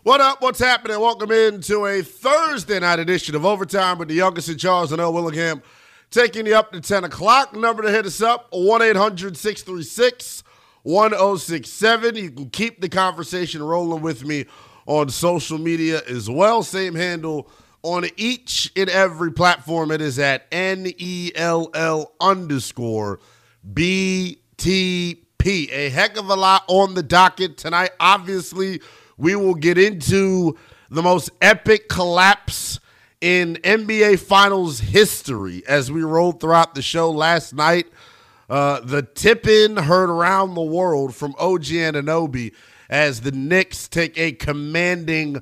What up? What's happening? Welcome into a Thursday night edition of Overtime with the youngest in Charles and Earl Willingham, taking you up to 10 o'clock. Number to hit us up, 1-800-636-1067. You can keep the conversation rolling with me on social media as well. Same handle on each and every platform. It is at NELL_BTP. A heck of a lot on the docket tonight. Obviously, we will get into the most epic collapse in NBA Finals history as we rolled throughout the show last night. The tip-in heard around the world from OG Anunoby as the Knicks take a commanding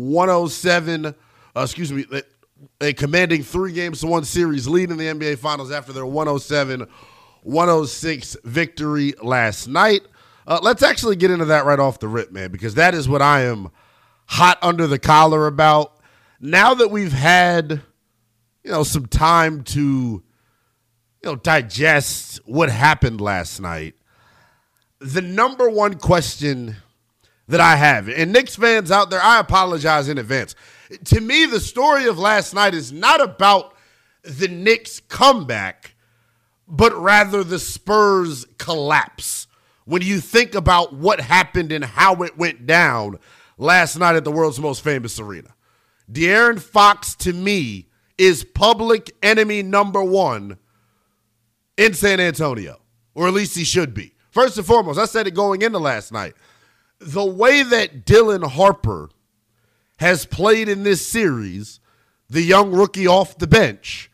a commanding 3-1 series lead in the NBA Finals after their 107-106 victory last night. Let's actually get into that right off the rip, man, because that is what I am hot under the collar about. Now that we've had, some time to, digest what happened last night, the number one question that I have, and Knicks fans out there, I apologize in advance. To me, the story of last night is not about the Knicks' comeback, but rather the Spurs' collapse. When you think about what happened and how it went down last night at the world's most famous arena. De'Aaron Fox, to me, is public enemy number one in San Antonio, or at least he should be. First and foremost, I said it going into last night. The way that Dylan Harper has played in this series, the young rookie off the bench,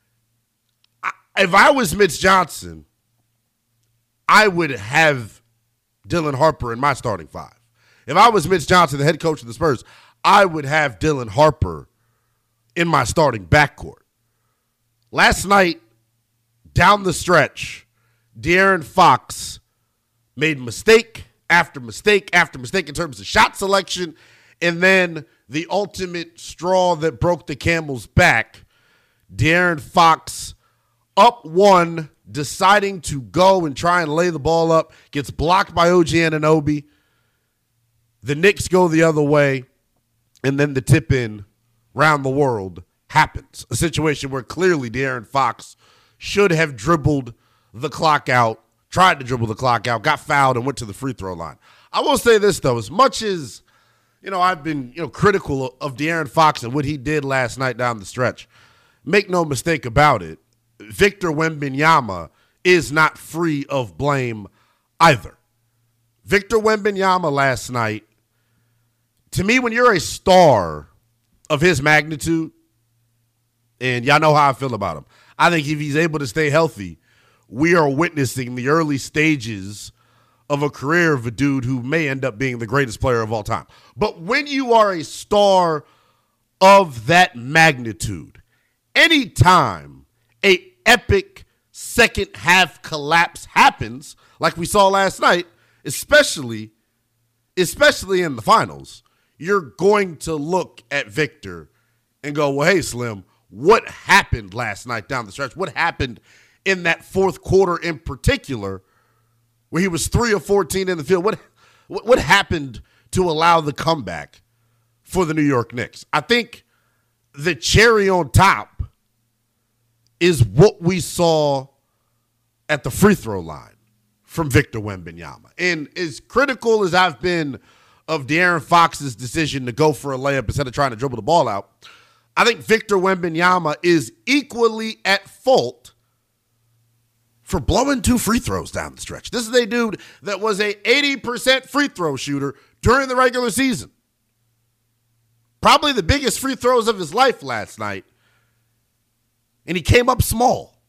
if I was Mitch Johnson, I would have Dylan Harper in my starting five. If I was Mitch Johnson, the head coach of the Spurs, I would have Dylan Harper in my starting backcourt. Last night, down the stretch, De'Aaron Fox made mistake after mistake after mistake in terms of shot selection, and then the ultimate straw that broke the camel's back, De'Aaron Fox up one, deciding to go and try and lay the ball up, gets blocked by OG Anunoby. The Knicks go the other way, and then the tip-in round the world happens. A situation where clearly De'Aaron Fox should have dribbled the clock out, tried to dribble the clock out, got fouled, and went to the free throw line. I will say this, though. As much as, I've been, critical of De'Aaron Fox and what he did last night down the stretch, make no mistake about it, Victor Wembanyama is not free of blame either. Victor Wembanyama last night, to me, when you're a star of his magnitude, and y'all know how I feel about him, I think if he's able to stay healthy, we are witnessing the early stages of a career of a dude who may end up being the greatest player of all time. But when you are a star of that magnitude, anytime a epic second half collapse happens, like we saw last night, especially in the finals, you're going to look at Victor and go, well, hey, Slim, what happened last night down the stretch? What happened in that fourth quarter in particular where he was 3 of 14 in the field? What happened to allow the comeback for the New York Knicks? I think the cherry on top is what we saw at the free throw line from Victor Wembanyama. And as critical as I've been of De'Aaron Fox's decision to go for a layup instead of trying to dribble the ball out, I think Victor Wembanyama is equally at fault for blowing 2 free throws down the stretch. This is a dude that was a 80% free throw shooter during the regular season. Probably the biggest free throws of his life last night. And he came up small.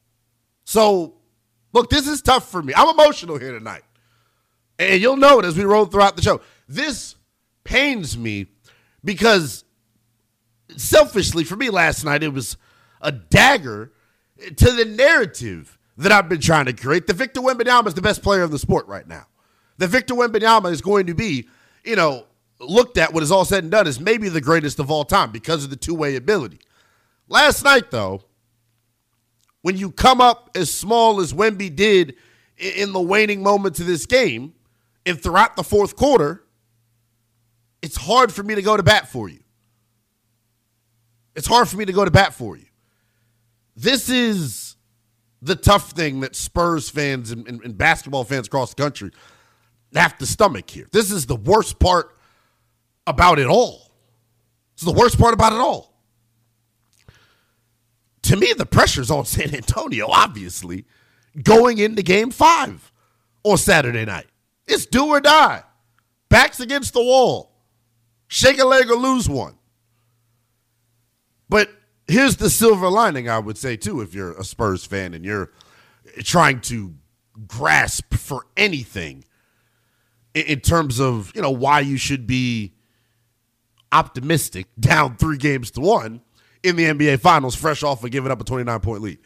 So, look, this is tough for me. I'm emotional here tonight. And you'll know it as we roll throughout the show. This pains me because selfishly for me last night, it was a dagger to the narrative that I've been trying to create. That Victor Wembanyama is the best player of the sport right now. That Victor Wembanyama is going to be, looked at when it's all said and done as maybe the greatest of all time because of the two-way ability. Last night, though, when you come up as small as Wemby did in the waning moments of this game and throughout the fourth quarter, it's hard for me to go to bat for you. It's hard for me to go to bat for you. This is the tough thing that Spurs fans and basketball fans across the country have to stomach here. This is the worst part about it all. It's the worst part about it all. To me, the pressure's on San Antonio, obviously, going into Game 5 on Saturday night. It's do or die. Backs against the wall. Shake a leg or lose one. But here's the silver lining, I would say, too, if you're a Spurs fan and you're trying to grasp for anything in terms of, why you should be optimistic down 3-1 in the NBA Finals, fresh off of giving up a 29-point lead.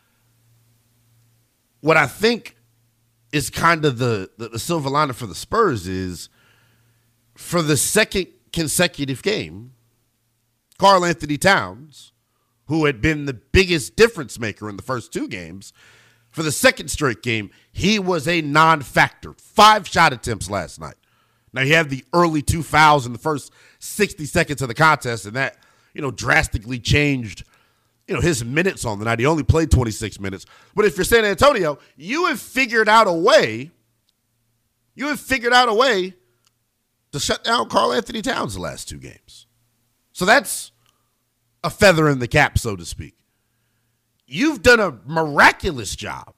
What I think is kind of the silver lining for the Spurs is, for the second consecutive game, Karl-Anthony Towns, who had been the biggest difference maker in the first 2 games, for the second straight game, he was a non-factor. 5 shot attempts last night. Now, he had the early 2 fouls in the first 60 seconds of the contest, and that, drastically changed, his minutes on the night. He only played 26 minutes. But if you're San Antonio, you have figured out a way to shut down Karl-Anthony Towns the last 2 games. So that's a feather in the cap, so to speak. You've done a miraculous job,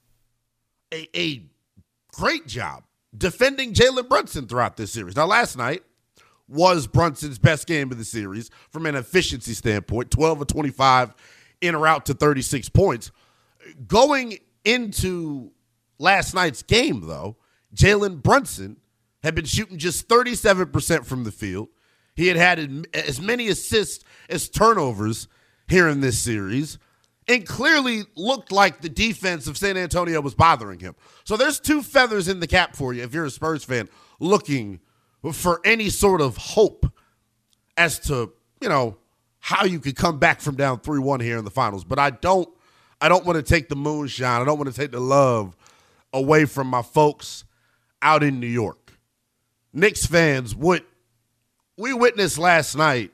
a great job defending Jalen Brunson throughout this series. Now, last night was Brunson's best game of the series from an efficiency standpoint, 12 of 25 in or out to 36 points. Going into last night's game, though, Jalen Brunson had been shooting just 37% from the field. He had as many assists as turnovers here in this series, and clearly looked like the defense of San Antonio was bothering him. So there's 2 feathers in the cap for you if you're a Spurs fan looking for any sort of hope as to, how you could come back from down 3-1 here in the finals. But I don't want to take the moonshine. I don't want to take the love away from my folks out in New York. Knicks fans, what we witnessed last night,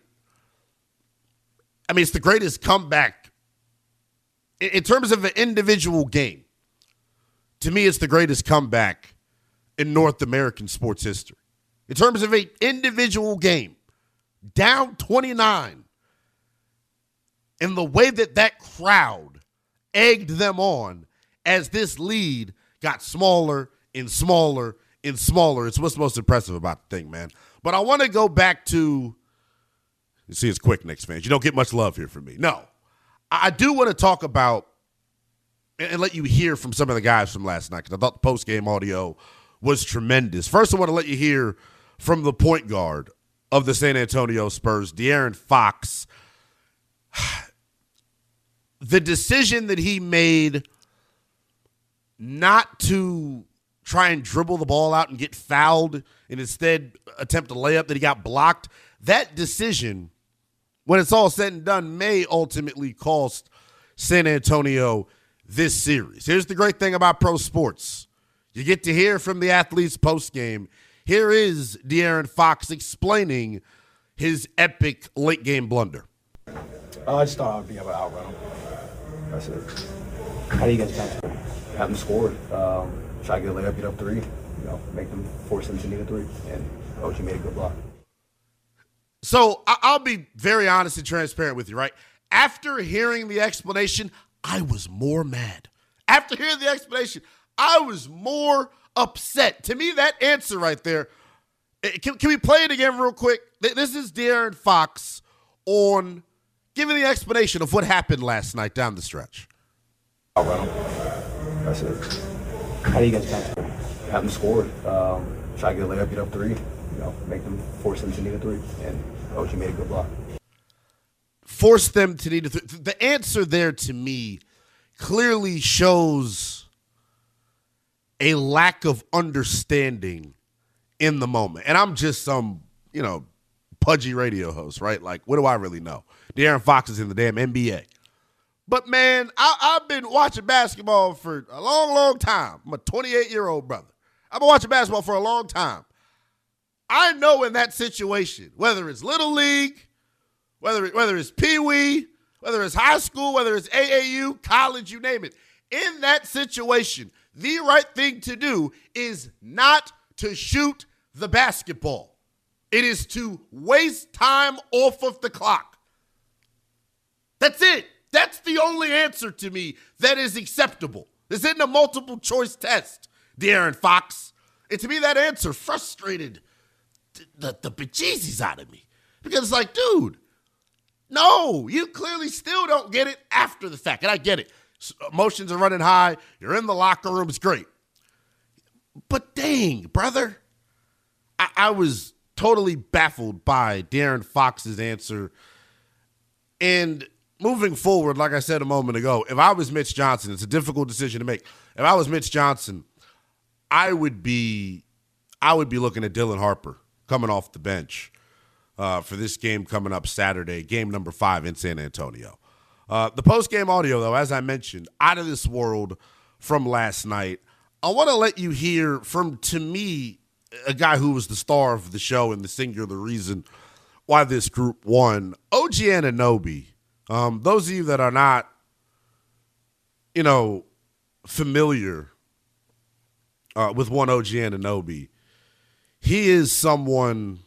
it's the greatest comeback in terms of an individual game. To me, it's the greatest comeback in North American sports history. In terms of an individual game, down 29, and the way that crowd egged them on as this lead got smaller and smaller and smaller. It's what's most impressive about the thing, man. But I want to go back to, you see, it's quick, Knicks fans. You don't get much love here from me. No, I do want to talk about and let you hear from some of the guys from last night, because I thought the post-game audio was tremendous. First, I want to let you hear from the point guard of the San Antonio Spurs, De'Aaron Fox. The decision that he made not to try and dribble the ball out and get fouled and instead attempt a layup that he got blocked, that decision, when it's all said and done, may ultimately cost San Antonio this series. Here's the great thing about pro sports. You get to hear from the athletes post-game. Here is De'Aaron Fox explaining his epic late-game blunder. I just thought I would be able to outrun him. That's it. How do you guys plan to have them scored? Try to get a layup, get up 3, make them force them to need a 3, and OG made a good block. So I'll be very honest and transparent with you, right? After hearing the explanation, I was more mad. After hearing the explanation, I was more upset. To me, that answer right there, can we play it again real quick? This is De'Aaron Fox on giving the explanation of what happened last night down the stretch. I'll run them. That's it. How do you guys plan to have them scored? Try to get a layup, get up 3, make them force them to need a 3, and OG made a good block. Force them to need a 3. The answer there to me clearly shows a lack of understanding in the moment. And I'm just some, pudgy radio host, right? Like, what do I really know? De'Aaron Fox is in the damn NBA. But, man, I've been watching basketball for a long, long time. I'm a 28-year-old brother. I've been watching basketball for a long time. I know in that situation, whether it's Little League, whether it's Pee Wee, whether it's high school, whether it's AAU, college, you name it, in that situation, the right thing to do is not to shoot the basketball. It is to waste time off of the clock. That's it. That's the only answer to me that is acceptable. This isn't a multiple choice test, De'Aaron Fox. And to me, that answer frustrated the bejesus out of me. Because it's like, dude, no, you clearly still don't get it after the fact. And I get it. Emotions are running high. You're in the locker room. It's great. But dang, brother, I was totally baffled by De'Aaron Fox's answer. And moving forward, like I said a moment ago, if I was Mitch Johnson, it's a difficult decision to make. If I was Mitch Johnson, I would be looking at Dylan Harper coming off the bench for this game coming up Saturday, game number 5 in San Antonio. The post-game audio, though, as I mentioned, out of this world from last night. I want to let you hear from, to me, a guy who was the star of the show and the singular reason why this group won, OG Anunoby. Those of you that are not, familiar with one OG Anunoby, he is someone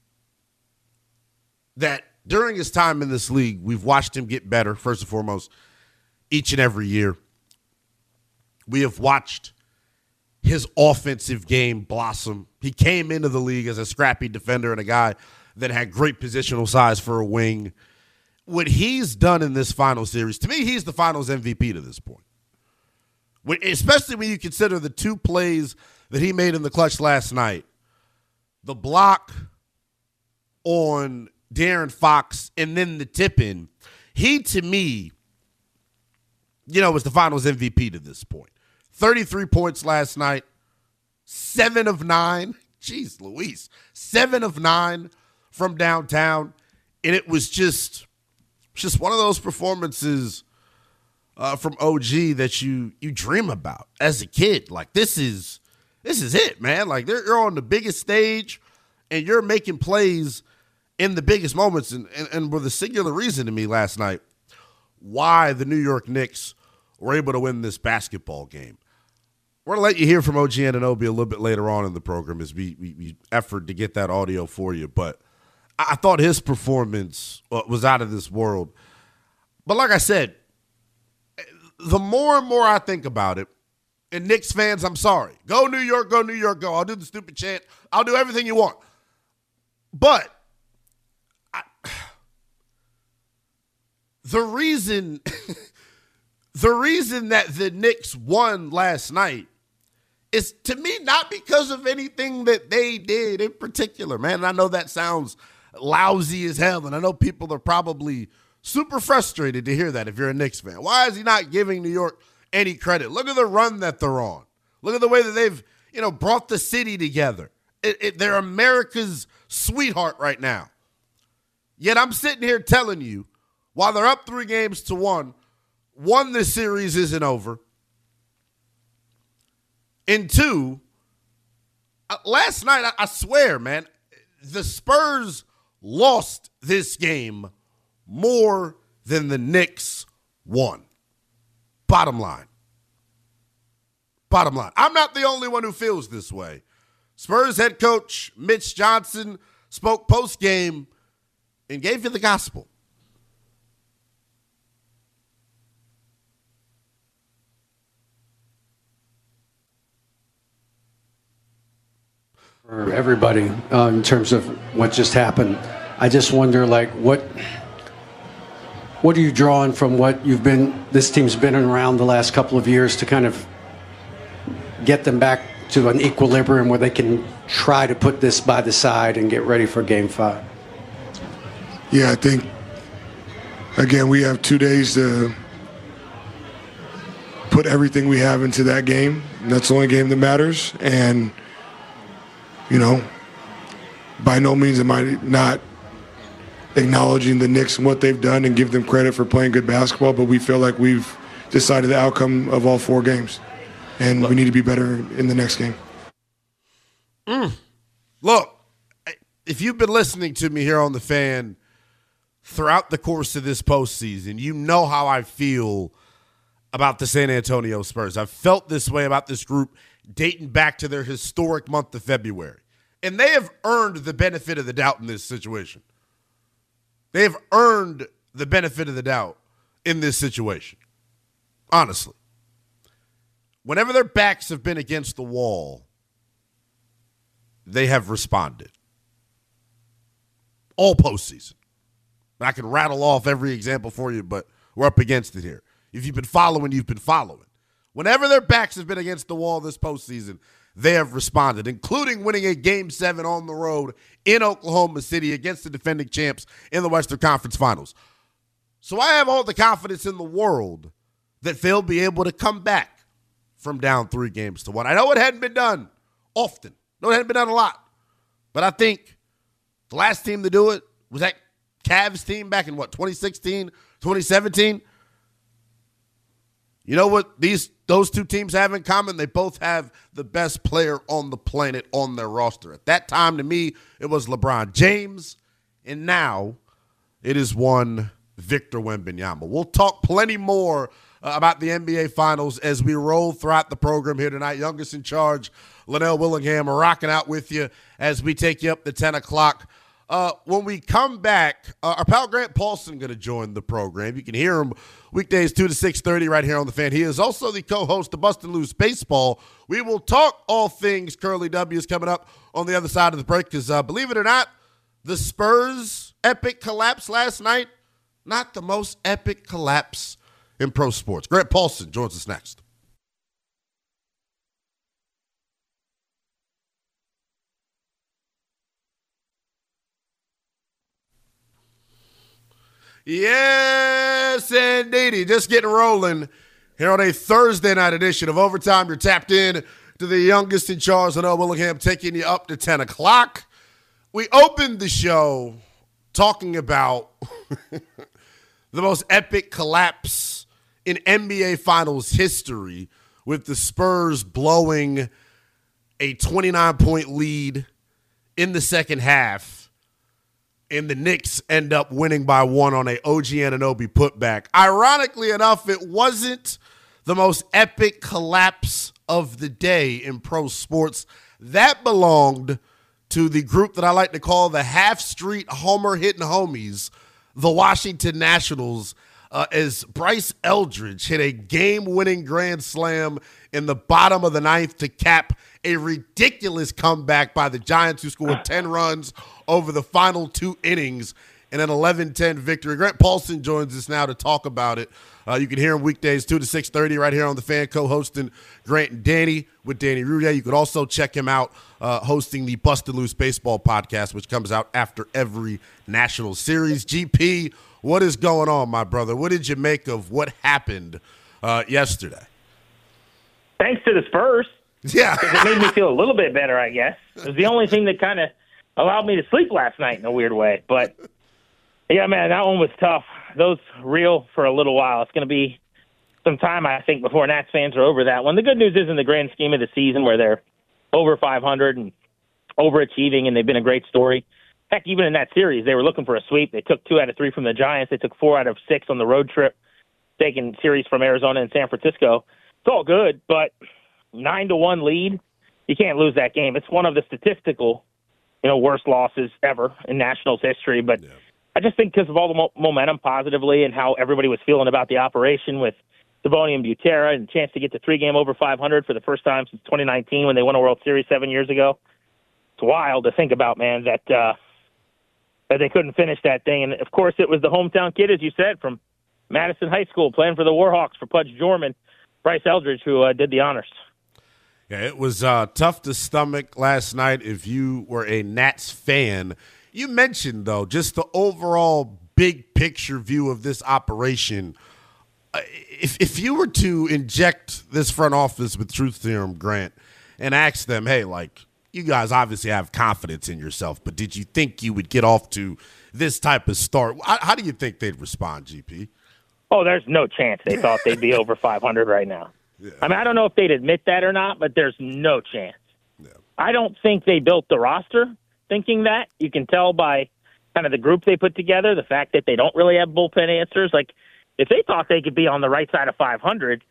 that during his time in this league, we've watched him get better, first and foremost, each and every year. We have watched his offensive game blossom. He came into the league as a scrappy defender and a guy that had great positional size for a wing. What he's done in this final series, to me, he's the finals MVP to this point. Especially when you consider the 2 plays that he made in the clutch last night. The block on De'Aaron Fox and then the tip-in. He, to me, was the finals MVP to this point. 33 points last night, 7 of 9. Jeez Louise. 7 of 9 from downtown. And it was just one of those performances from OG that you dream about as a kid. Like, this is it, man. Like, you're on the biggest stage and you're making plays in the biggest moments and were the singular reason to me last night why the New York Knicks were able to win this basketball game. We're going to let you hear from OG Anunoby a little bit later on in the program as we effort to get that audio for you. But I thought his performance was out of this world. But like I said, the more and more I think about it, and Knicks fans, I'm sorry. Go New York, go New York, go. I'll do the stupid chant. I'll do everything you want. But the reason that the Knicks won last night is, to me, not because of anything that they did in particular, man. And I know that sounds lousy as hell, and I know people are probably super frustrated to hear that if you're a Knicks fan. Why is he not giving New York any credit? Look at the run that they're on. Look at the way that they've, brought the city together. They're America's sweetheart right now. Yet I'm sitting here telling you, while they're up 3-1, one, this series isn't over. And 2, last night, I swear, man, the Spurs lost this game more than the Knicks won. Bottom line. I'm not the only one who feels this way. Spurs head coach Mitch Johnson spoke post-game and gave you the gospel. For everybody, in terms of what just happened, I just wonder, what are you drawing from what this team's been around the last couple of years to kind of get them back to an equilibrium where they can try to put this by the side and get ready for Game 5? Yeah, I think, again, we have 2 days to put everything we have into that game. That's the only game that matters. And, by no means am I not acknowledging the Knicks and what they've done and give them credit for playing good basketball, but we feel like we've decided the outcome of all 4 games. And we need to be better in the next game. Look, if you've been listening to me here on The Fan throughout the course of this postseason, you know how I feel about the San Antonio Spurs. I've felt this way about this group dating back to their historic month of February. And they have earned the benefit of the doubt in this situation. They have earned the benefit of the doubt in this situation. Honestly. Whenever their backs have been against the wall, they have responded. All postseason. I can rattle off every example for you, but we're up against it here. If you've been following, you've been following. Whenever their backs have been against the wall this postseason, they have responded, including winning a Game 7 on the road in Oklahoma City against the defending champs in the Western Conference Finals. So I have all the confidence in the world that they'll be able to come back from down 3-1. I know it hadn't been done often. No, it hadn't been done a lot. But I think the last team to do it was that Cavs team back in, 2016, 2017? You know what those two teams have in common? They both have the best player on the planet on their roster. At that time, to me, it was LeBron James, and now it is one Victor Wembanyama. We'll talk plenty more about the NBA Finals as we roll throughout the program here tonight. Youngest in charge, Linnell Willingham, rocking out with you as we take you up to 10 o'clock. When we come back, our pal Grant Paulson going to join the program. You can hear him weekdays 2 to 6:30 right here on The Fan. He is also the co-host of Bustin' Loose Baseball. We will talk all things Curly W's coming up on the other side of the break because, believe it or not, the Spurs' epic collapse last night, not the most epic collapse in pro sports. Grant Paulson joins us next. Yes, indeedy. Just getting rolling here on a Thursday night edition of Overtime. You're tapped in to the youngest in charge, Linnell Willingham, taking you up to 10 o'clock. We opened the show talking about the most epic collapse in NBA Finals history with the Spurs blowing a 29-point lead in the second half. And the Knicks end up winning by 1 on a OG Anunoby putback. Ironically enough, it wasn't the most epic collapse of the day in pro sports. That belonged to the group that I like to call the half-street homer-hitting homies, the Washington Nationals, as Bryce Eldridge hit a game-winning grand slam in the bottom of the ninth to cap a ridiculous comeback by the Giants, who scored 10 runs over the final 2 innings in an 11-10 victory. Grant Paulson joins us now to talk about it. You can hear him weekdays 2 to 6:30 right here on The Fan, co-hosting Grant and Danny with Danny Roudet. You could also check him out hosting the Bustin' Loose Baseball podcast, which comes out after every national series. GP, what is going on, my brother? What did you make of what happened yesterday? Thanks to the Spurs. Yeah. It made me feel a little bit better, I guess. It was the only thing that kind of allowed me to sleep last night in a weird way. But, yeah, man, that one was tough. Those reel for a little while. It's going to be some time, I think, before Nats fans are over that one. The good news is in the grand scheme of the season where they're over 500 and overachieving, and they've been a great story. Heck, even in that series, they were looking for a sweep. They took 2 out of 3 from the Giants. They took 4 out of 6 on the road trip, taking series from Arizona and San Francisco. It's all good, but 9-1 lead, you can't lose that game. It's one of the statistical, worst losses ever in Nationals history. But yeah. I just think because of all the momentum positively and how everybody was feeling about the operation with Savoni and Butera and a chance to get to 3-game over 500 for the first time since 2019 when they won a World Series 7 years ago. It's wild to think about, man, that they couldn't finish that thing. And, of course, it was the hometown kid, as you said, from Madison High School playing for the Warhawks for Pudge Jorman, Bryce Eldridge, who did the honors. Yeah, it was tough to stomach last night if you were a Nats fan. You mentioned, though, just the overall big picture view of this operation. If you were to inject this front office with truth serum, Grant, and ask them, hey, you guys obviously have confidence in yourself, but did you think you would get off to this type of start? How do you think they'd respond, GP? Oh, there's no chance they thought they'd be over 500 right now. Yeah. I mean, I don't know if they'd admit that or not, but there's no chance. Yeah. I don't think they built the roster thinking that. You can tell by kind of the group they put together, the fact that they don't really have bullpen answers. Like, if they thought they could be on the right side of 500,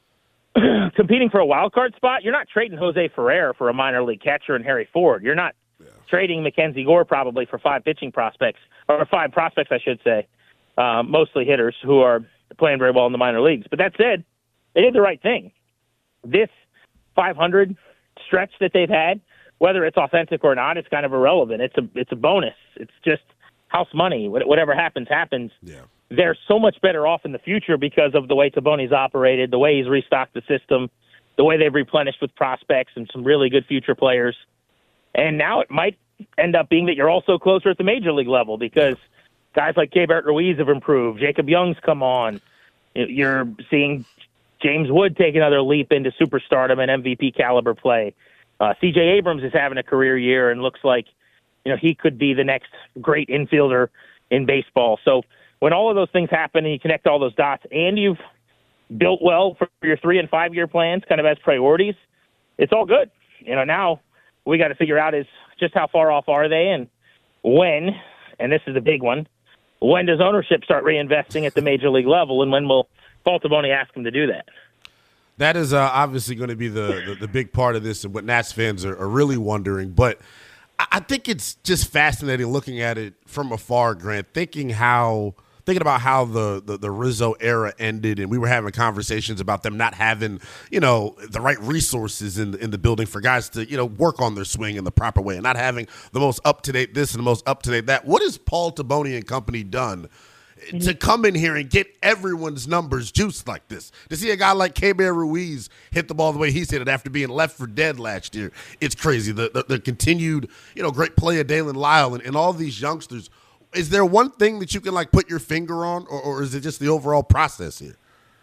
competing for a wild card spot, you're not trading Jose Ferrer for a minor league catcher and Harry Ford. You're not trading Mackenzie Gore probably for 5 pitching prospects, or 5 prospects, I should say, mostly hitters who are playing very well in the minor leagues. But that said, they did the right thing. This 500 stretch that they've had, whether it's authentic or not, it's kind of irrelevant. It's a bonus. It's just house money. Whatever happens, happens. Yeah. They're so much better off in the future because of the way Taboni's operated, the way he's restocked the system, the way they've replenished with prospects and some really good future players. And now it might end up being that you're also closer at the major league level because guys like Keibert Ruiz have improved. Jacob Young's come on. You're seeing James Wood take another leap into superstardom and MVP caliber play. C.J. Abrams is having a career year and looks like he could be the next great infielder in baseball. So when all of those things happen and you connect all those dots and you've built well for your 3- and 5-year plans kind of as priorities, it's all good. Now we got to figure out is just how far off are they and when, and this is a big one, when does ownership start reinvesting at the major league level and when will Paul Taboni ask him to do that? That is obviously going to be the big part of this and what Nats fans are really wondering. But I think it's just fascinating looking at it from afar, Grant, thinking about how the Rizzo era ended, and we were having conversations about them not having, the right resources in the building for guys to, work on their swing in the proper way and not having the most up-to-date this and the most up-to-date that. What has Paul Taboni and company done to come in here and get everyone's numbers juiced like this? To see a guy like Keibert Ruiz hit the ball the way he's hit it after being left for dead last year, it's crazy. The continued, great play of Dalen Lyle and all these youngsters. Is there one thing that you can put your finger on, or is it just the overall process here?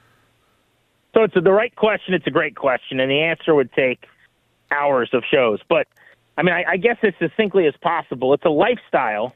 So it's the right question. It's a great question, and the answer would take hours of shows. But, I guess as succinctly as possible, it's a lifestyle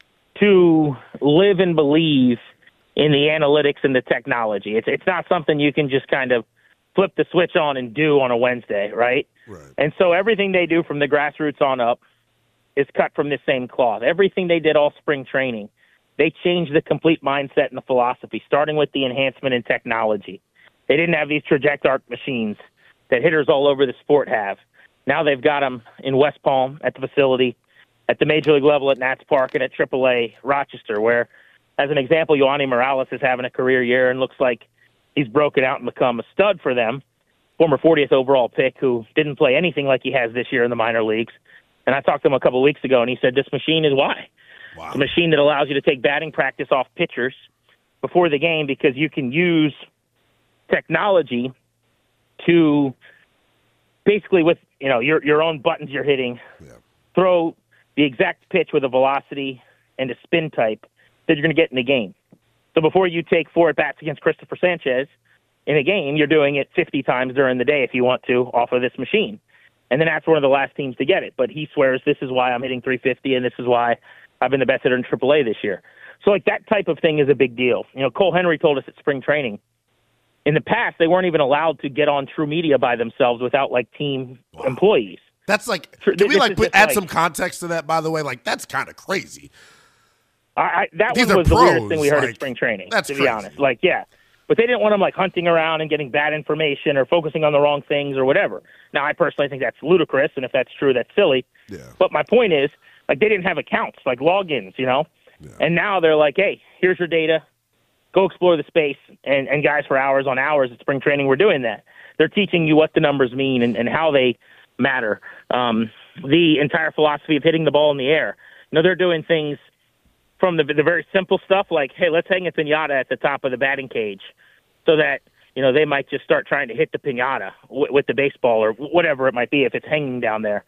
to live and believe in the analytics and the technology. It's not something you can just kind of flip the switch on and do on a Wednesday, right? Right. And so everything they do from the grassroots on up is cut from this same cloth. Everything they did all spring training, they changed the complete mindset and the philosophy, starting with the enhancement in technology. They didn't have these TrajectArc machines that hitters all over the sport have. Now they've got them in West Palm at the facility, at the major league level at Nats Park, and at AAA Rochester, where, as an example, Yoani Morales is having a career year and looks like he's broken out and become a stud for them. Former 40th overall pick who didn't play anything like he has this year in the minor leagues. And I talked to him a couple of weeks ago, and he said this machine is why. Wow. It's a machine that allows you to take batting practice off pitchers before the game because you can use technology to basically with your own buttons you're hitting, throw the exact pitch with a velocity and a spin type that you're going to get in the game. So before you take 4 at-bats against Christopher Sanchez in a game, you're doing it 50 times during the day if you want to off of this machine. And then that's one of the last teams to get it. But he swears this is why I'm hitting 350 and this is why I've been the best hitter in AAA this year. So that type of thing is a big deal. Cole Henry told us at spring training, in the past, they weren't even allowed to get on True Media by themselves without team employees. That's can we add some context to that, by the way? That's kind of crazy. That These one was pros, the weirdest thing we heard at spring training, that's to crazy. be honest. But they didn't want them hunting around and getting bad information or focusing on the wrong things or whatever. Now, I personally think that's ludicrous, and if that's true, that's silly. Yeah. But my point is, they didn't have accounts, logins, Yeah. And now they're hey, here's your data. Go explore the space. And guys, for hours on hours at spring training, we're doing that. They're teaching you what the numbers mean and how they matter. The entire philosophy of hitting the ball in the air. They're doing things from the very simple stuff hey, let's hang a piñata at the top of the batting cage so that, they might just start trying to hit the piñata with the baseball or whatever it might be if it's hanging down there.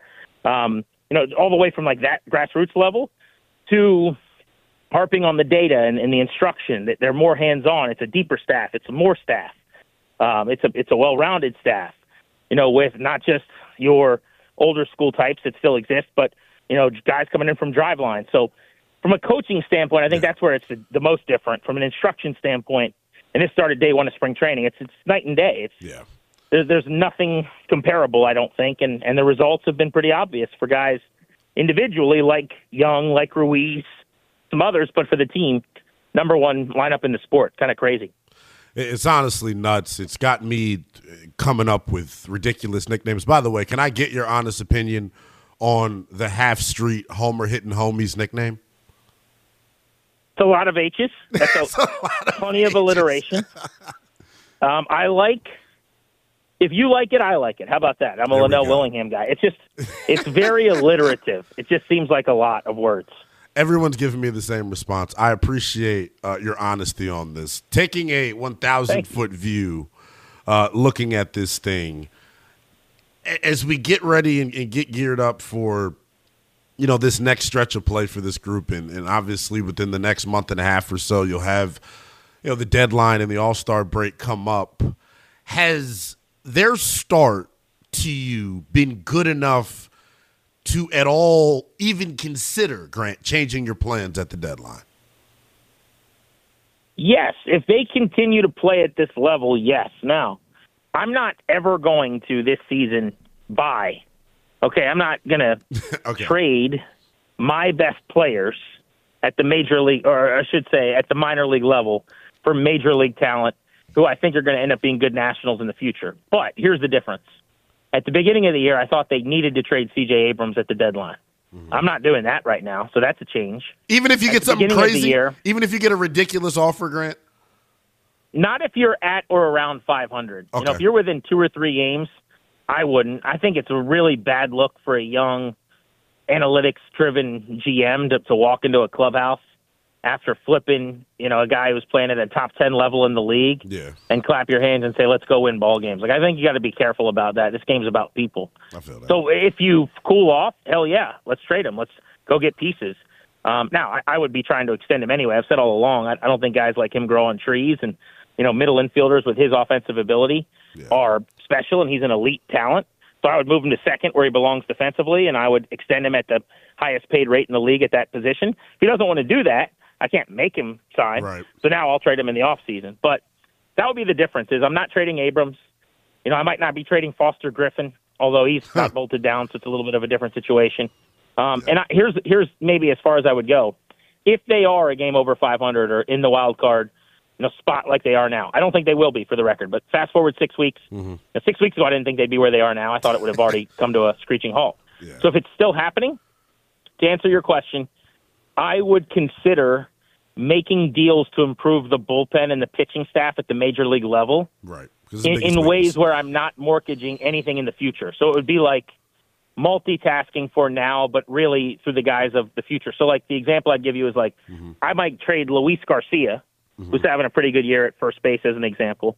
All the way from that grassroots level to harping on the data and the instruction that they're more hands-on. It's a deeper staff. It's more staff. It's a well-rounded staff, with not just your older school types that still exist, but, guys coming in from Driveline. So from a coaching standpoint, I think that's where it's the most different. From an instruction standpoint, and this started day one of spring training, it's night and day. There's nothing comparable, I don't think, and the results have been pretty obvious for guys individually, like Young, like Ruiz, some others, but for the team, number one lineup in the sport. Kind of crazy. It's honestly nuts. It's got me coming up with ridiculous nicknames. By the way, can I get your honest opinion on the Half Street Homer Hitting Homies nickname? It's a lot of H's. That's plenty of alliteration. I like. If you like it, I like it. How about that? I'm a Linnell Willingham guy. It's very alliterative. It just seems like a lot of words. Everyone's giving me the same response. I appreciate your honesty on this. Taking a 1,000-foot view, looking at this thing, as we get ready and get geared up for, this next stretch of play for this group, and obviously within the next month and a half or so, you'll have, the deadline and the All-Star break come up. Has their start to you been good enough to at all even consider, Grant, changing your plans at the deadline? Yes. If they continue to play at this level, yes. Now, I'm not ever going to this season buy. Okay, I'm not going to trade my best players at the major league, or I should say at the minor league level, for major league talent who I think are going to end up being good nationals in the future. But here's the difference. At the beginning of the year, I thought they needed to trade C.J. Abrams at the deadline. Mm-hmm. I'm not doing that right now, so that's a change. Even if you get something crazy? Even if you get a ridiculous offer, Grant? Not if you're at or around 500. Okay. If you're within 2 or 3 games, I wouldn't. I think it's a really bad look for a young, analytics-driven GM to walk into a clubhouse after flipping, a guy who's playing at a top 10 level in the league and clap your hands and say, let's go win ball games. I think you got to be careful about that. This game's about people. I feel that. So if you cool off, hell yeah, let's trade him. Let's go get pieces. Now, I would be trying to extend him anyway. I've said all along, I don't think guys like him grow on trees, and, middle infielders with his offensive ability are special, and he's an elite talent. So I would move him to second where he belongs defensively, and I would extend him at the highest paid rate in the league at that position. If he doesn't want to do that, I can't make him sign. Right. So now I'll trade him in the offseason. But that would be the difference is I'm not trading Abrams. I might not be trading Foster Griffin, although he's not bolted down, so it's a little bit of a different situation. Here's maybe as far as I would go. If they are a game over 500 or in the wild card spot like they are now, I don't think they will be, for the record. But fast forward 6 weeks. Mm-hmm. 6 weeks ago, I didn't think they'd be where they are now. I thought it would have already come to a screeching halt. Yeah. So if it's still happening, to answer your question, I would consider making deals to improve the bullpen and the pitching staff at the major league level, right? In ways where I'm not mortgaging anything in the future. So it would be like multitasking for now, but really through the guise of the future. So like the example I'd give you is like, I might trade Luis Garcia, who's having a pretty good year at first base as an example,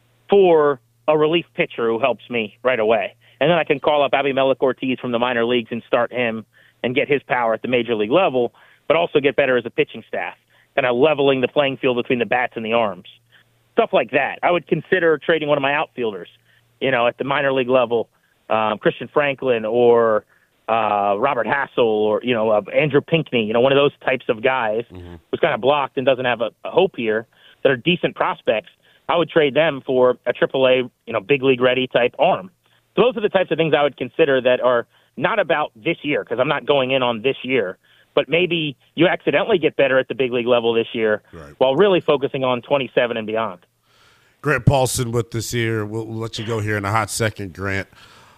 for a relief pitcher who helps me right away. And then I can call up Abimelec Ortiz from the minor leagues and start him and get his power at the major league level, but also get better as a pitching staff, kind of leveling the playing field between the bats and the arms. Stuff like that. I would consider trading one of my outfielders, at the minor league level, Christian Franklin or Robert Hassel or, Andrew Pinckney, one of those types of guys who's kind of blocked and doesn't have a hope here that are decent prospects. I would trade them for a AAA, big league ready type arm. So those are the types of things I would consider that are not about this year, because I'm not going in on this year, but maybe you accidentally get better at the big league level this year while really focusing on 27 and beyond. Grant Paulson with us here. We'll let you go here in a hot second, Grant.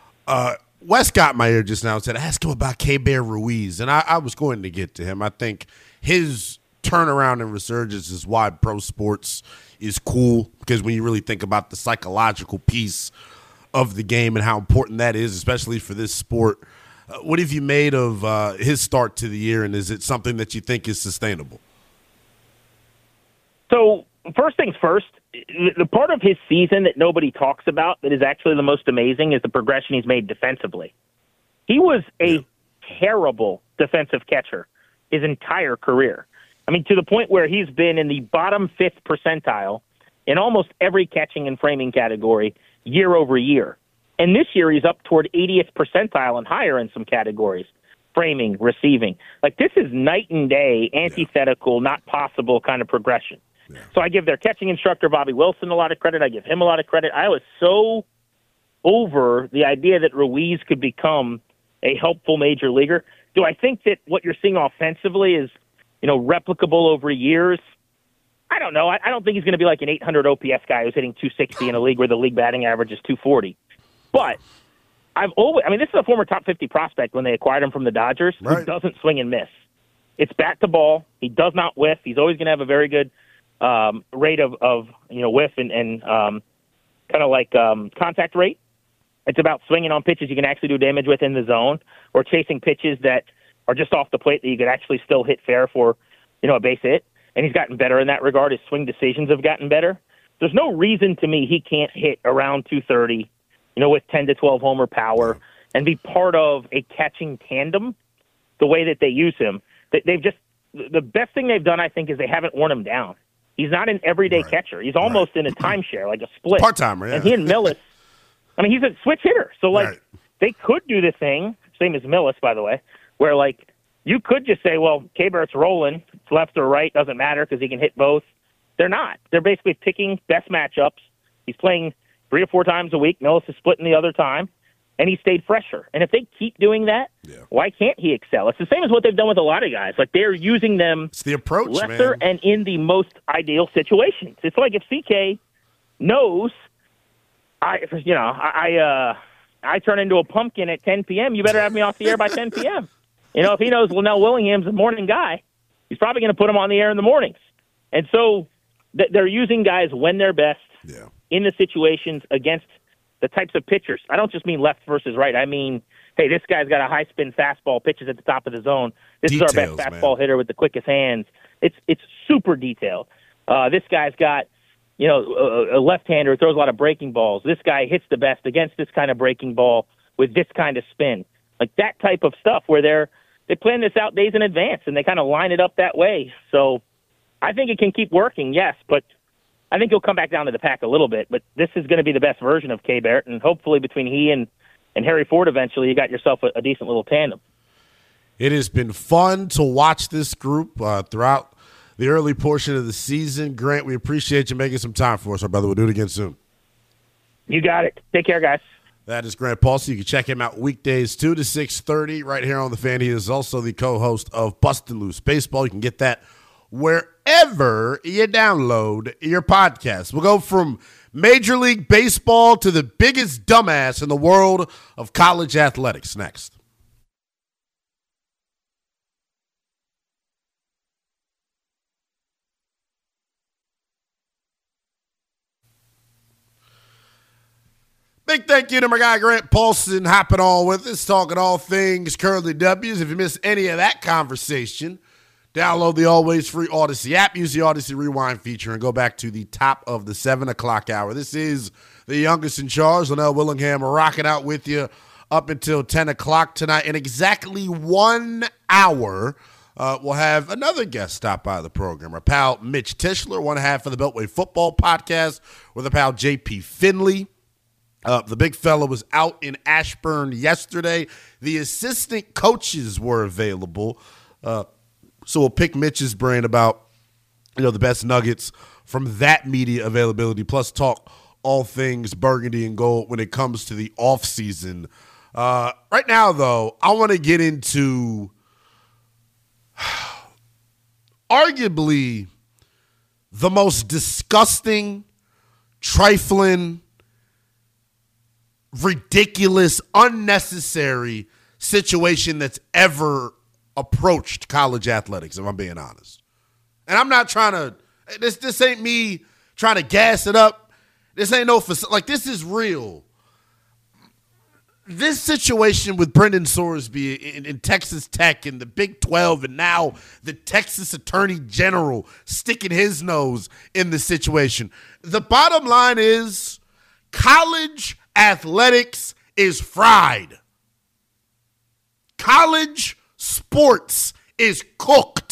Wes got my ear just now and said, ask him about K-Bear Ruiz, and I was going to get to him. I think his turnaround and resurgence is why pro sports is cool, because when you really think about the psychological piece of the game and how important that is, especially for this sport, what have you made of his start to the year, and is it something that you think is sustainable? So first things first, the part of his season that nobody talks about that is actually the most amazing is the progression he's made defensively. He was a terrible defensive catcher his entire career. I mean, to the point where he's been in the bottom 5th percentile in almost every catching and framing category year over year. And this year he's up toward 80th percentile and higher in some categories, framing, receiving. Like, this is night and day, antithetical, not possible kind of progression. Yeah. So I give their catching instructor, Bobby Wilson, a lot of credit. I give him a lot of credit. I was so over the idea that Ruiz could become a helpful major leaguer. Do I think that what you're seeing offensively is, replicable over years? I don't know. I don't think he's going to be like an 800 OPS guy who's hitting 260 in a league where the league batting average is 240. But this is a former top 50 prospect when they acquired him from the Dodgers, who doesn't swing and miss. It's bat to ball. He does not whiff. He's always going to have a very good rate of whiff and kind of like contact rate. It's about swinging on pitches you can actually do damage with in the zone, or chasing pitches that are just off the plate that you could actually still hit fair for, a base hit. And he's gotten better in that regard. His swing decisions have gotten better. There's no reason to me he can't hit around 230, with 10 to 12 homer power and be part of a catching tandem the way that they use him. The best thing they've done, I think, is they haven't worn him down. He's not an everyday catcher. He's almost in a timeshare, like a split. Part-timer, yeah. And he and Millis, he's a switch hitter. So, they could do the thing, same as Millis, by the way, where, you could just say, well, K-Barrett's rolling. It's left or right. Doesn't matter because he can hit both. They're not. They're basically picking best matchups. He's playing 3 or 4 times a week. Millis is splitting the other time. And he stayed fresher. And if they keep doing that, why can't he excel? It's the same as what they've done with a lot of guys. They're using them it's the approach, lesser man. and in the most ideal situations. It's like if CK knows, I turn into a pumpkin at 10 p.m., you better have me off the air by 10 p.m. If he knows Linnell Willingham's a morning guy, he's probably going to put him on the air in the mornings. And so they're using guys when they're best in the situations against the types of pitchers. I don't just mean left versus right. I mean, hey, this guy's got a high-spin fastball, pitches at the top of the zone. This is our best fastball hitter with the quickest hands. It's super detailed. This guy's got, a left-hander who throws a lot of breaking balls. This guy hits the best against this kind of breaking ball with this kind of spin. Like that type of stuff where they plan this out days in advance, and they kind of line it up that way. So I think it can keep working, yes, but I think he'll come back down to the pack a little bit. But this is going to be the best version of K. Barrett, and hopefully between he and Harry Ford eventually, you got yourself a decent little tandem. It has been fun to watch this group throughout the early portion of the season. Grant, we appreciate you making some time for us, our brother. We'll do it again soon. You got it. Take care, guys. That is Grant Paulsen. You can check him out weekdays 2 to 6:30 right here on The Fan. He is also the co-host of Bustin' Loose Baseball. You can get that wherever you download your podcast. We'll go from Major League Baseball to the biggest dumbass in the world of college athletics next. Big thank you to my guy Grant Paulsen hopping on with us, talking all things Curly W's. If you missed any of that conversation, download the always free Odyssey app, use the Odyssey Rewind feature, and go back to the top of the 7 o'clock hour. This is the youngest in charge, Linnell Willingham, rocking out with you up until 10 o'clock tonight. In exactly 1 hour, we'll have another guest stop by the program. Our pal Mitch Tischler, one half of the Beltway Football Podcast, with our pal J.P. Finley. The big fella was out in Ashburn yesterday. The assistant coaches were available. So we'll pick Mitch's brain about, the best nuggets from that media availability, plus talk all things burgundy and gold when it comes to the offseason. Right now, though, I want to get into arguably the most disgusting, trifling, ridiculous, unnecessary situation that's ever approached college athletics, if I'm being honest. And I'm not trying to, this ain't me trying to gas it up. This ain't this is real. This situation with Brendan Sorsby in Texas Tech and the Big 12, and now the Texas Attorney General sticking his nose in the situation. The bottom line is college athletics is fried. College sports is cooked.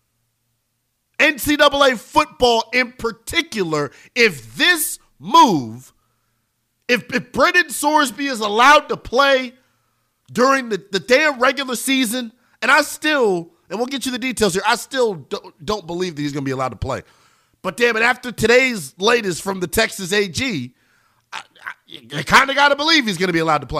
NCAA football in particular, if this move, if Brendan Sorsby is allowed to play during the damn regular season, and we'll get you the details here, I still don't believe that he's going to be allowed to play. But damn it, after today's latest from the Texas AG, I kind of got to believe he's going to be allowed to play.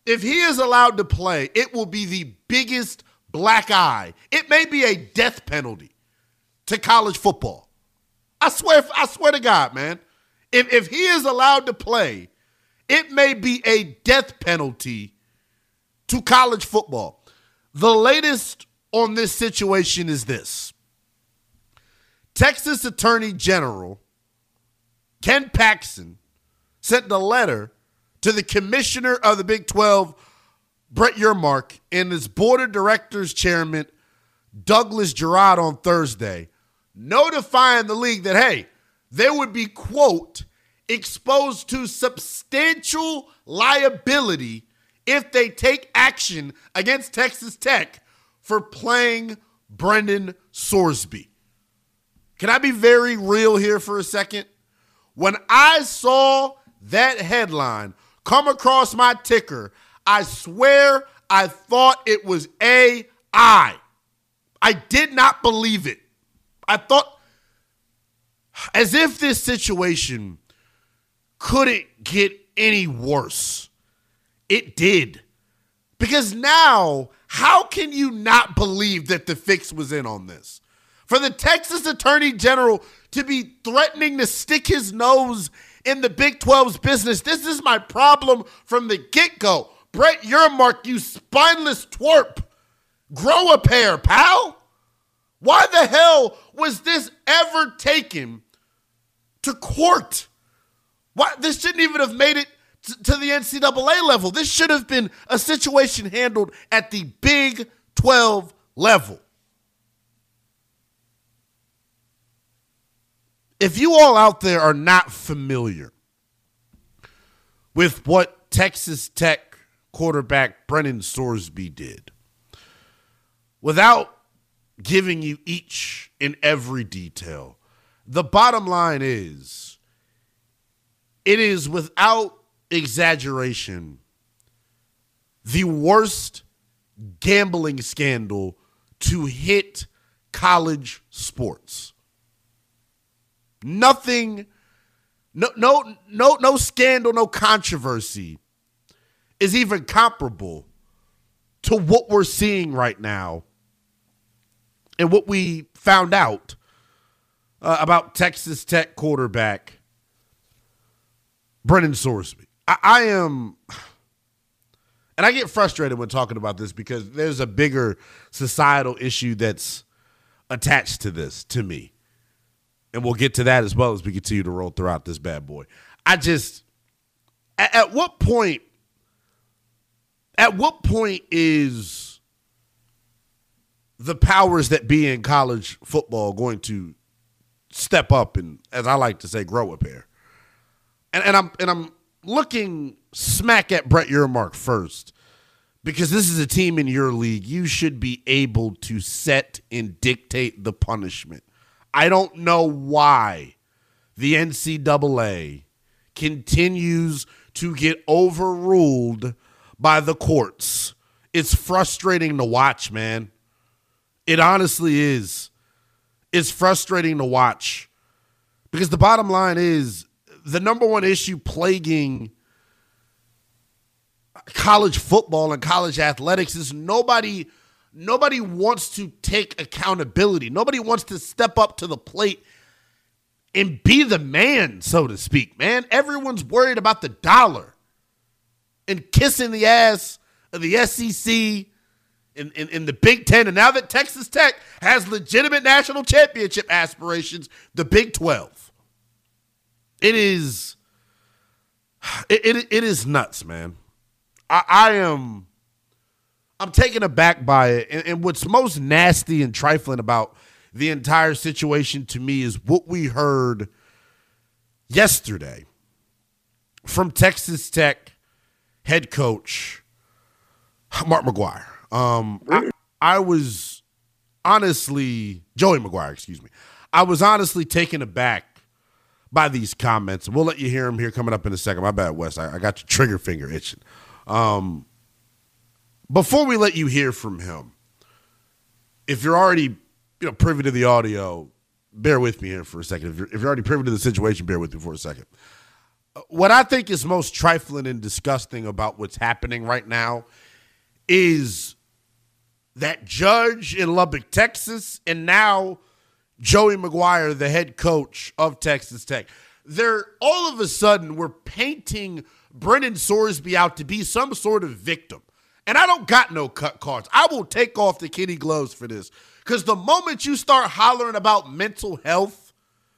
If he is allowed to play, it will be the biggest black eye. It may be a death penalty to college football. I swear to God, man. If he is allowed to play, it may be a death penalty to college football. The latest on this situation is this. Texas Attorney General Ken Paxton sent a letter to the commissioner of the Big 12, Brett Yermark, and his board of directors chairman, Douglas Gerard, on Thursday, notifying the league that, hey, there would be, quote, exposed to substantial liability if they take action against Texas Tech for playing Brendan Sorsby. Can I be very real here for a second? When I saw that headline come across my ticker, I swear I thought it was AI. I did not believe it. I thought as if this situation couldn't get any worse. It did. Because now, how can you not believe that the fix was in on this? For the Texas Attorney General to be threatening to stick his nose in the Big 12's business, this is my problem from the get-go. Brett Yermark, you spineless twerp. Grow a pair, pal. Why the hell was this ever taken to court? Why? This shouldn't even have made it to the NCAA level. This should have been a situation handled at the Big 12 level. If you all out there are not familiar with what Texas Tech quarterback Brendan Sorsby did, without giving you each and every detail, the bottom line is, it is without exaggeration the worst gambling scandal to hit college sports. Nothing, no scandal, no controversy is even comparable to what we're seeing right now and what we found out about Texas Tech quarterback Brendan Sorsby. I am, and I get frustrated when talking about this because there's a bigger societal issue that's attached to this, to me. And we'll get to that as well as we continue to roll throughout this bad boy. I just, at what point is the powers that be in college football going to step up and, as I like to say, grow a pair? And I'm looking smack at Brett Yermark first, because this is a team in your league. You should be able to set and dictate the punishment. I don't know why the NCAA continues to get overruled by the courts. It's frustrating to watch, man. It honestly is. It's frustrating to watch because the bottom line is the number one issue plaguing college football and college athletics is nobody wants to take accountability. Nobody wants to step up to the plate and be the man, so to speak, man. Everyone's worried about the dollar and kissing the ass of the SEC in the Big Ten. And now that Texas Tech has legitimate national championship aspirations, the Big 12. It is nuts, man. I'm taken aback by it. And what's most nasty and trifling about the entire situation to me is what we heard yesterday from Texas Tech head coach Mark McGuire. I was honestly, Joey McGuire, excuse me. I was honestly taken aback by these comments. We'll let you hear him here coming up in a second. My bad, Wes. I got your trigger finger itching. Before we let you hear from him, if you're already privy to the audio, bear with me here for a second. If you're already privy to the situation, bear with me for a second. What I think is most trifling and disgusting about what's happening right now is that Judge in Lubbock, Texas, and now Joey McGuire, the head coach of Texas Tech. They're all of a sudden we're painting Brendan Sorsby out to be some sort of victim. And I don't got no cut cards. I will take off the kitty gloves for this. Because the moment you start hollering about mental health,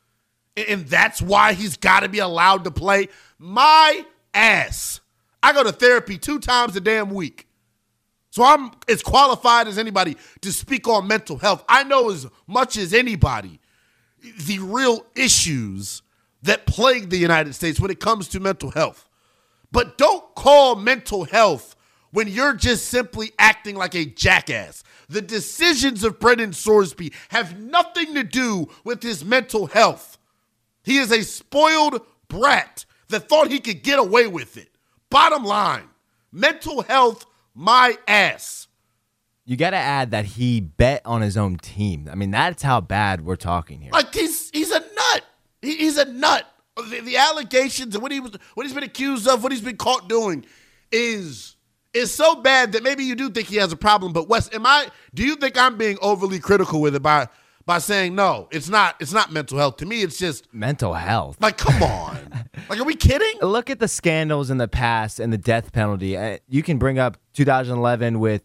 and that's why he's got to be allowed to play, my ass. I go to therapy 2 times a damn week. So I'm as qualified as anybody to speak on mental health. I know as much as anybody the real issues that plague the United States when it comes to mental health. But don't call mental health when you're just simply acting like a jackass. The decisions of Brendan Sorsby have nothing to do with his mental health. He is a spoiled brat that thought he could get away with it. Bottom line, mental health, my ass. You got to add that he bet on his own team. I mean, that's how bad we're talking here. Like he's a nut. He's a nut. The allegations and what he's been accused of, what he's been caught doing, is so bad that maybe you do think he has a problem. But Wes, do you think I'm being overly critical with it by saying no? It's not mental health. To me, it's just mental health. Like, come on. Like, are we kidding? Look at the scandals in the past and the death penalty. You can bring up 2011 with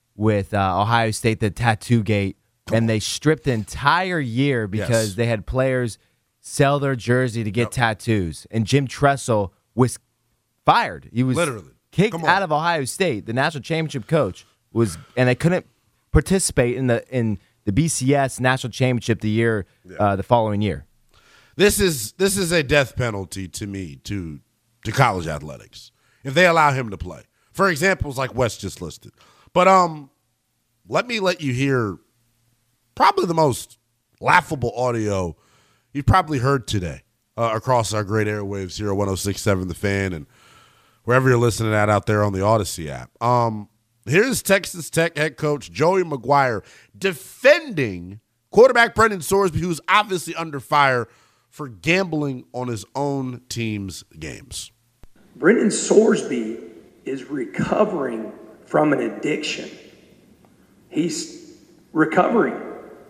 Ohio State, the tattoo gate, and they stripped the entire year because they had players sell their jersey to get tattoos. And Jim Tressel was fired. He was literally kicked out of Ohio State. The national championship coach and they couldn't participate in the BCS national championship the following year. This is a death penalty to me to college athletics if they allow him to play. For examples like Wes just listed. But let you hear probably the most laughable audio you've probably heard today across our great airwaves here at 106.7 The Fan and wherever you're listening at out there on the Odyssey app. Here's Texas Tech head coach Joey McGuire defending quarterback Brendan Sorsby, who's obviously under fire for gambling on his own team's games. Brendan Sorsby is recovering from an addiction. He's recovering.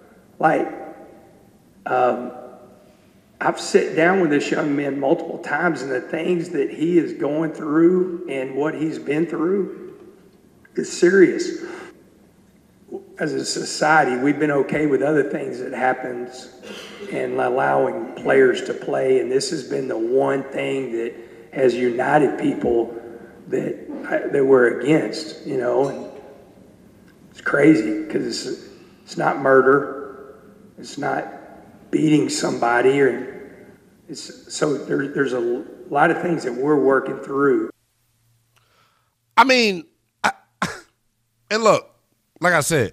I've sat down with this young man multiple times, and the things that he is going through and what he's been through is serious. As a society, we've been okay with other things that happens and allowing players to play, and this has been the one thing that has united people that we're against, and it's crazy because it's not murder, it's not beating somebody, there's a lot of things that we're working through. I mean, and look, like I said,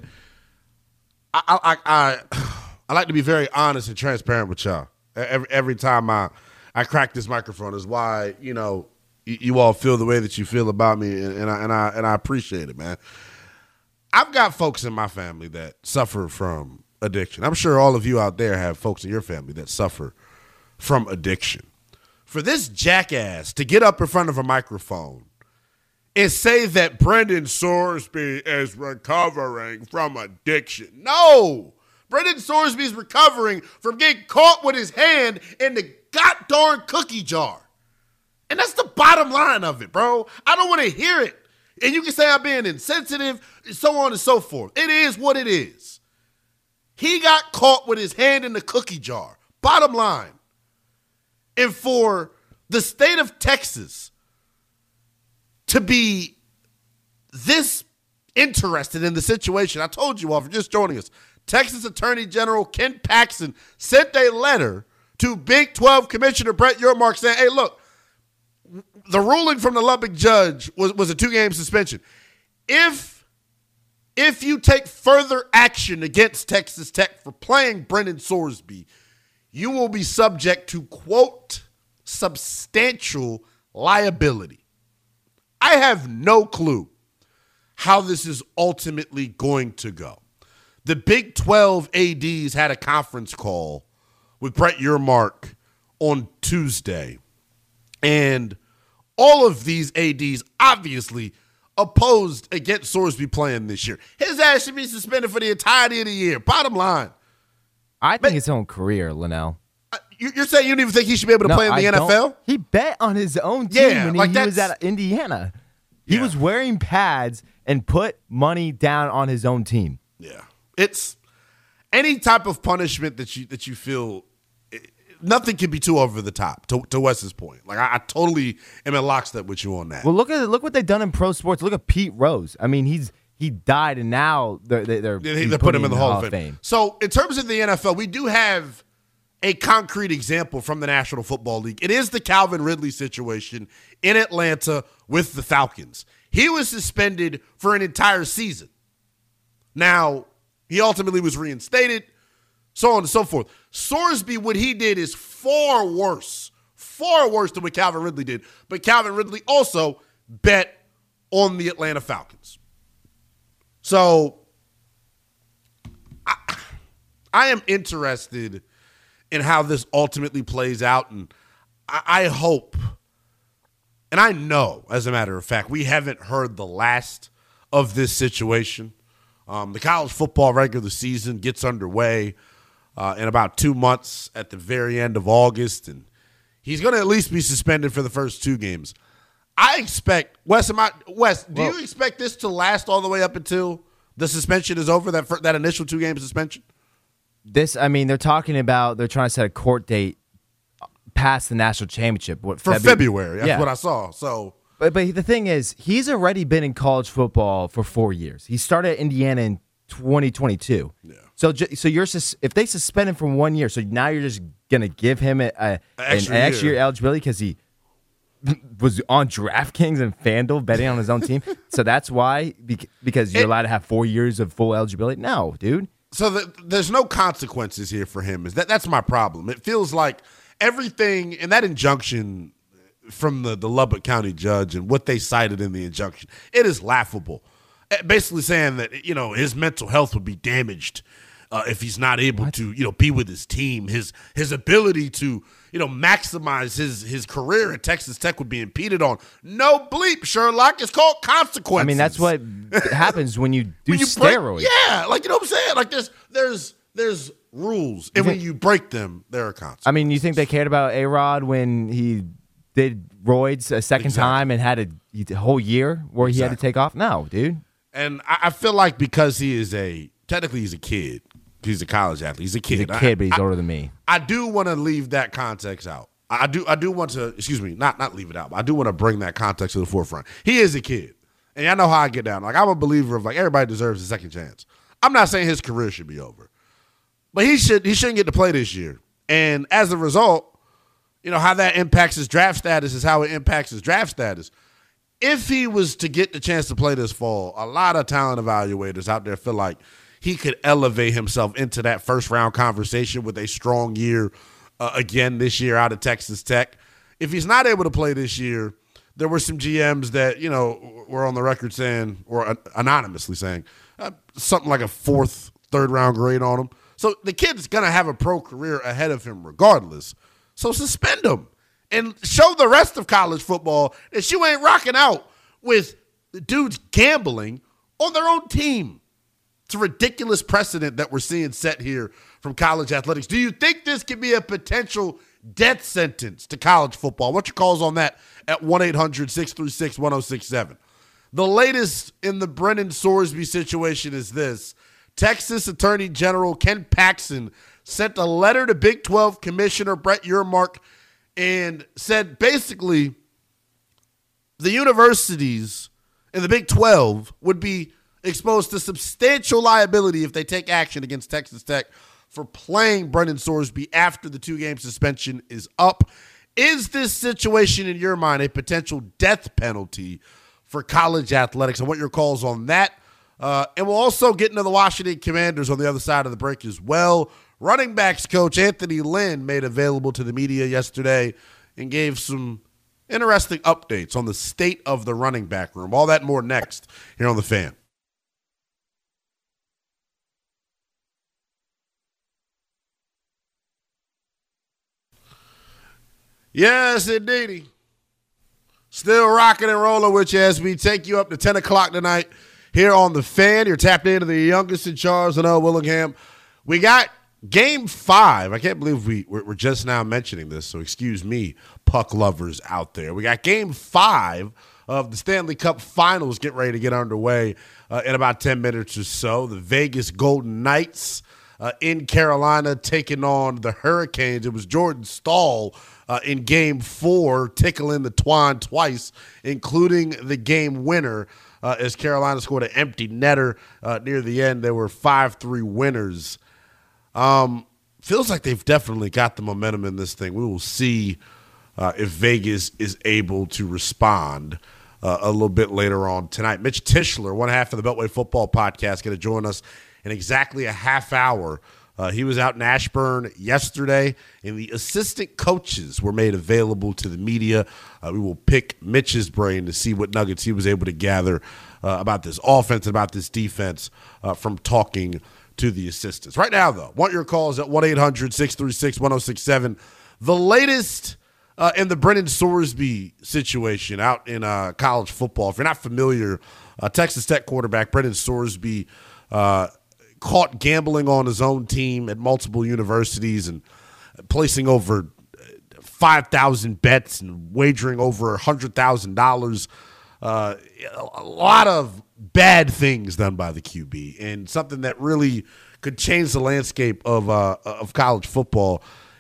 I like to be very honest and transparent with y'all. Every time I crack this microphone is why you all feel the way that you feel about me, and I appreciate it, man. I've got folks in my family that suffer from addiction. I'm sure all of you out there have folks in your family that suffer from addiction. For this jackass to get up in front of a microphone and say that Brendan Sorsby is recovering from addiction. No! Brendan Sorsby is recovering from getting caught with his hand in the goddamn cookie jar. And that's the bottom line of it, bro. I don't want to hear it. And you can say I'm being insensitive, so on and so forth. It is what it is. He got caught with his hand in the cookie jar. Bottom line. And for the state of Texas to be this interested in the situation, I told you all for just joining us, Texas Attorney General Ken Paxton sent a letter to Big 12 Commissioner Brett Yormark saying, hey, look, the ruling from the Lubbock judge was a 2-game suspension. If you take further action against Texas Tech for playing Brendan Sorsby, you will be subject to, quote, substantial liability. I have no clue how this is ultimately going to go. The Big 12 ADs had a conference call with Brett Yormark on Tuesday. And all of these ADs obviously opposed against Sorsby playing this year. His ass should be suspended for the entirety of the year. Bottom line. I think his own career, Linnell. You're saying you don't even think he should be able to play in the NFL? He bet on his own team when he was at Indiana. He Yeah. was wearing pads and put money down on his own team. Yeah. It's any type of punishment that you feel, nothing can be too over the top, to Wes's point. Like, I totally am in lockstep with you on that. Well, look what they've done in pro sports. Look at Pete Rose. I mean, he died, and now they're putting him in the Hall of Fame. So, in terms of the NFL, we do have a concrete example from the National Football League. It is the Calvin Ridley situation in Atlanta with the Falcons. He was suspended for an entire season. Now, he ultimately was reinstated, so on and so forth. Sorsby, what he did is far worse than what Calvin Ridley did. But Calvin Ridley also bet on the Atlanta Falcons. So, I am interested in how this ultimately plays out, and I hope, and I know, as a matter of fact, we haven't heard the last of this situation. The college football regular season gets underway in about 2 months at the very end of August, and he's going to at least be suspended for the first 2 games. I expect, Wes, do you expect this to last all the way up until the suspension is over, that initial 2-game suspension? They're talking about, they're trying to set a court date past the national championship. For February. That's what I saw. So, But the thing is, he's already been in college football for 4 years. He started at Indiana in 2022. Yeah. So if they suspend him for 1 year, so now you're just gonna give him an extra year eligibility because he was on DraftKings and FanDuel betting on his own team. So that's why, because you're allowed to have 4 years of full eligibility. No, dude. So there's no consequences here for him. That's my problem. It feels like everything, and that injunction from the Lubbock County judge and what they cited in the injunction, it is laughable. Basically saying that, his mental health would be damaged if he's not able to, be with his team. His ability to, maximize his career at Texas Tech would be impeded on. No bleep, Sherlock. It's called consequences. I mean, that's what happens when you do steroids. Yeah, like, you know what I'm saying? Like, there's rules, and when you break them, there are consequences. I mean, you think they cared about A-Rod when he did roids a second time and had a whole year where he had to take off? No, dude. And I feel like because technically he's a kid. He's a college athlete. He's a kid. He's a kid, but he's older than me. I do want to leave that context out. I do want to, not leave it out, but I do want to bring that context to the forefront. He is a kid. And I know how I get down. Like, I'm a believer of, like, everybody deserves a second chance. I'm not saying his career should be over. But he shouldn't get to play this year. And as a result, how that impacts his draft status is how it impacts his draft status. If he was to get the chance to play this fall, a lot of talent evaluators out there feel like he could elevate himself into that first-round conversation with a strong year again this year out of Texas Tech. If he's not able to play this year, there were some GMs that, were on the record saying, or anonymously saying, something like a 4th, 3rd-round grade on him. So the kid's going to have a pro career ahead of him regardless. So suspend him and show the rest of college football that you ain't rocking out with dudes gambling on their own team. It's a ridiculous precedent that we're seeing set here from college athletics. Do you think this could be a potential death sentence to college football? What's your calls on that at 1-800-636-1067? The latest in the Brennan Sorsby situation is this. Texas Attorney General Ken Paxton sent a letter to Big 12 Commissioner Brett Yermark and said basically the universities in the Big 12 would be exposed to substantial liability if they take action against Texas Tech for playing Brennan Sorsby after the 2-game suspension is up. Is this situation, in your mind, a potential death penalty for college athletics? And what your calls on that? And we'll also get into the Washington Commanders on the other side of the break as well. Running backs coach Anthony Lynn made available to the media yesterday and gave some interesting updates on the state of the running back room. All that and more next here on The Fan. Yes, indeedy. Still rocking and rolling with you as we take you up to 10 o'clock tonight here on The Fan. You're tapped into the youngest in charge, Noah Willingham. We got Game 5. I can't believe we're just now mentioning this, so excuse me, puck lovers out there. We got Game 5 of the Stanley Cup Finals getting ready to get underway in about 10 minutes or so. The Vegas Golden Knights in Carolina taking on the Hurricanes. It was Jordan Staal in Game 4, tickling the twine twice, including the game winner as Carolina scored an empty netter near the end. They were 5-3 winners. Feels like they've definitely got the momentum in this thing. We will see if Vegas is able to respond a little bit later on tonight. Mitch Tischler, one half of the Beltway Football Podcast, going to join us in exactly a half hour. He was out in Ashburn yesterday, and the assistant coaches were made available to the media. We will pick Mitch's brain to see what nuggets he was able to gather about this offense and about this defense from talking to the assistants. Right now, though, want your calls at 1-800-636-1067. The latest in the Brennan Sorsby situation out in college football. If you're not familiar, Texas Tech quarterback Brennan Sorsby caught gambling on his own team at multiple universities and placing over 5,000 bets and wagering over $100,000. A lot of bad things done by the QB, and something that really could change the landscape of college football.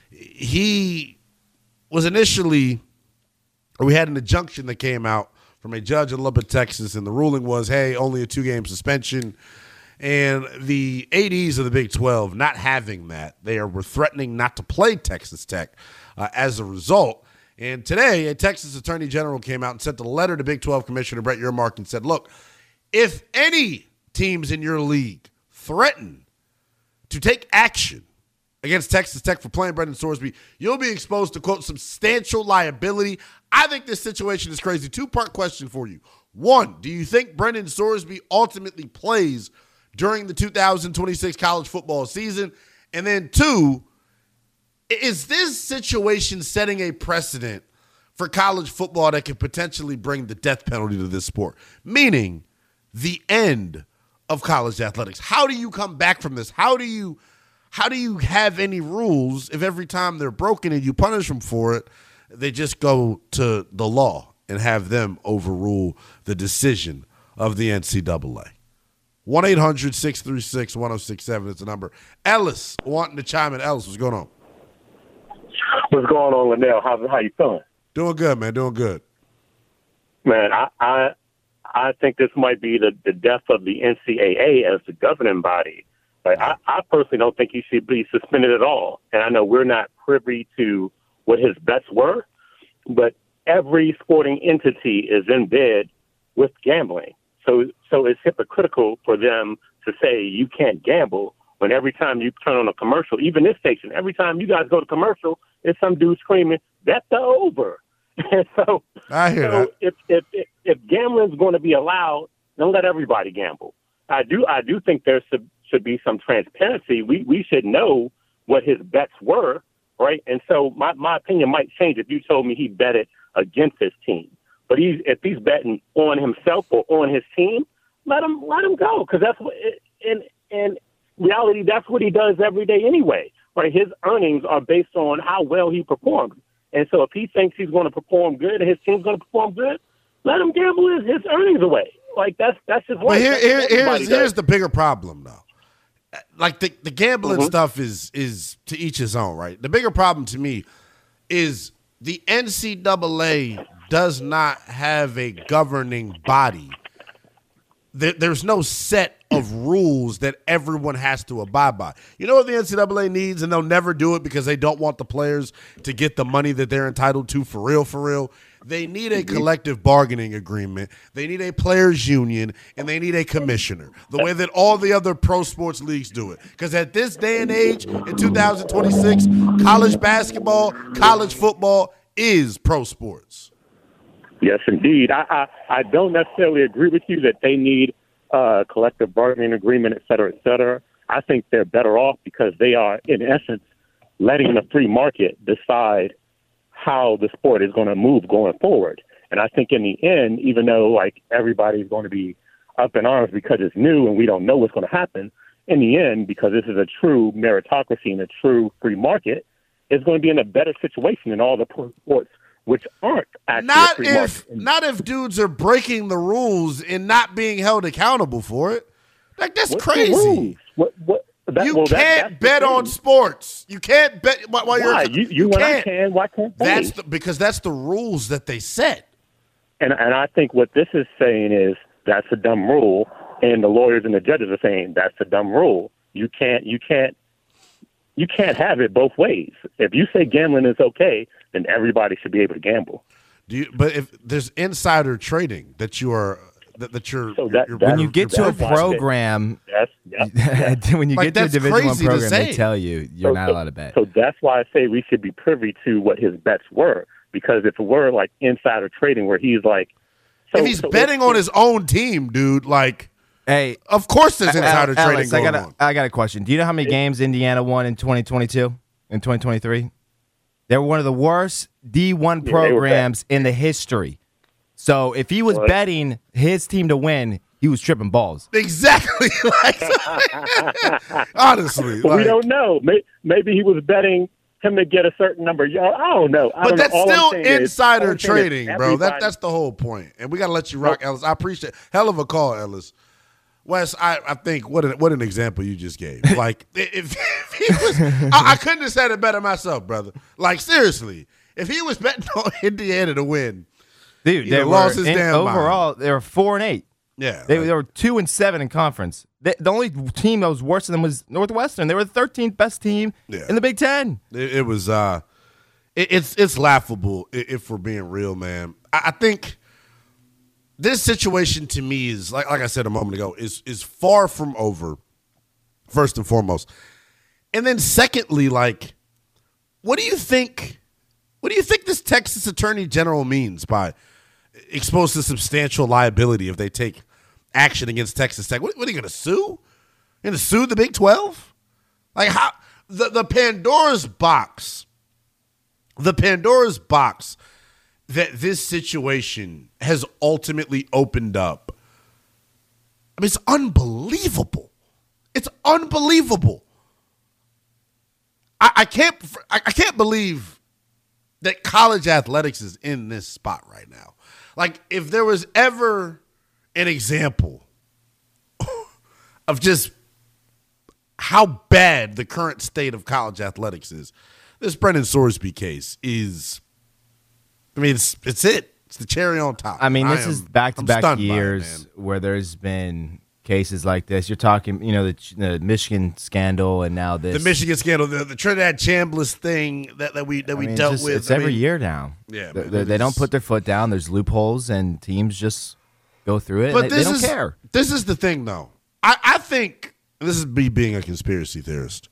He was initially, or we had an injunction that came out from a judge in Lubbock, Texas, and the ruling was, hey, only a 2-game suspension. And the ADs of the Big 12 not having that, they were threatening not to play Texas Tech as a result. And today, a Texas Attorney General came out and sent a letter to Big 12 Commissioner Brett Yermark and said, look, if any teams in your league threaten to take action against Texas Tech for playing Brennan Sorsby, you'll be exposed to, quote, substantial liability. I think this situation is crazy. Two-part question for you. One, do you think Brennan Sorsby ultimately plays during the 2026 college football season? And then two, is this situation setting a precedent for college football that could potentially bring the death penalty to this sport? Meaning the end of college athletics. How do you come back from this? How do you have any rules if every time they're broken and you punish them for it, they just go to the law and have them overrule the decision of the NCAA? 1-800-636-1067 is the number. Ellis wanting to chime in. Ellis, what's going on? What's going on, Linnell? How you feeling? Doing good, man. Doing good. Man, I think this might be the death of the NCAA as the governing body. Like, I personally don't think he should be suspended at all. And I know we're not privy to what his bets were, but every sporting entity is in bed with gambling. So it's hypocritical for them to say you can't gamble when every time you turn on a commercial, even this station, every time you guys go to commercial, it's some dude screaming, "Bet the over." And so I hear that. If gambling is going to be allowed, then let everybody gamble. I do think there should be some transparency. We should know what his bets were, right? And so my opinion might change if you told me he betted against his team. But if he's betting on himself or on his team, let him go, because that's what in reality that's what he does every day anyway. Right? His earnings are based on how well he performs, and so if he thinks he's going to perform good and his team's going to perform good, let him gamble his earnings away. Like that's just. But here's the bigger problem, though. Like the gambling stuff is to each his own, right? The bigger problem to me is the NCAA does not have a governing body. There's no set of rules that everyone has to abide by. You know what the NCAA needs, and they'll never do it because they don't want the players to get the money that they're entitled to for real. They need a collective bargaining agreement. They need a players' union, and they need a commissioner, the way that all the other pro sports leagues do it. Because at this day and age, in 2026, college basketball, college football is pro sports. Yes, indeed. I don't necessarily agree with you that they need a collective bargaining agreement, et cetera, et cetera. I think they're better off because they are, in essence, letting the free market decide how the sport is going to move going forward. And I think in the end, even though like everybody's going to be up in arms because it's new and we don't know what's going to happen, in the end, because this is a true meritocracy and a true free market, it's going to be in a better situation than all the sports which aren't actually not if dudes are breaking the rules and not being held accountable for it. Like, that's crazy. You can't bet on sports. You can't bet while Why? You when can't. I can, why can't they? Because that's the rules that they set. And I think what this is saying is that's a dumb rule, and the lawyers and the judges are saying that's a dumb rule. You can't have it both ways. If you say gambling is okay, then everybody should be able to gamble. But if there's insider trading that you're when you get to a program, when you get to a Division I program, they tell you you're not allowed to bet. So that's why I say we should be privy to what his bets were, because if it were like insider trading where he's like, if he's betting on his own team, dude, like. Hey, of course there's insider trading going on. I got a question. Do you know how many games Indiana won in 2022 and 2023? They were one of the worst D1 programs in the history. So if he was betting his team to win, he was tripping balls. Exactly. Honestly. We don't know. Maybe he was betting him to get a certain number. I don't know. But that's still insider trading, bro. That's the whole point. And we got to let you rock, Ellis. I appreciate it. Hell of a call, Ellis. Wes, I think what an example you just gave. Like, if he was, I couldn't have said it better myself, brother. Like, seriously, if he was betting on Indiana to win, dude, they lost his damn overall. Mind. They were 4-8. Yeah, they were 2-7 in conference. The only team that was worse than them was Northwestern. They were the 13th best team in the Big Ten. It was it's laughable if we're being real, man. I think. This situation to me is like I said a moment ago is far from over, first and foremost. And then secondly, like, what do you think this Texas Attorney General means by exposed to substantial liability if they take action against Texas Tech? What are you gonna sue? You're gonna sue the Big 12? Like, how the Pandora's box that this situation has ultimately opened up. I mean, it's unbelievable. It's unbelievable. I can't believe that college athletics is in this spot right now. Like, if there was ever an example of just how bad the current state of college athletics is, this Brendan Sorsby case is. I mean, it's it. It's the cherry on top. I mean, this is back-to-back years where there's been cases like this. You're talking, the Michigan scandal, and now this. The Michigan scandal, the Trinidad Chambliss thing that we dealt with. It's every year now. Yeah, they don't put their foot down. There's loopholes, and teams just go through it. But they don't care. This is the thing, though. I think this is me being a conspiracy theorist.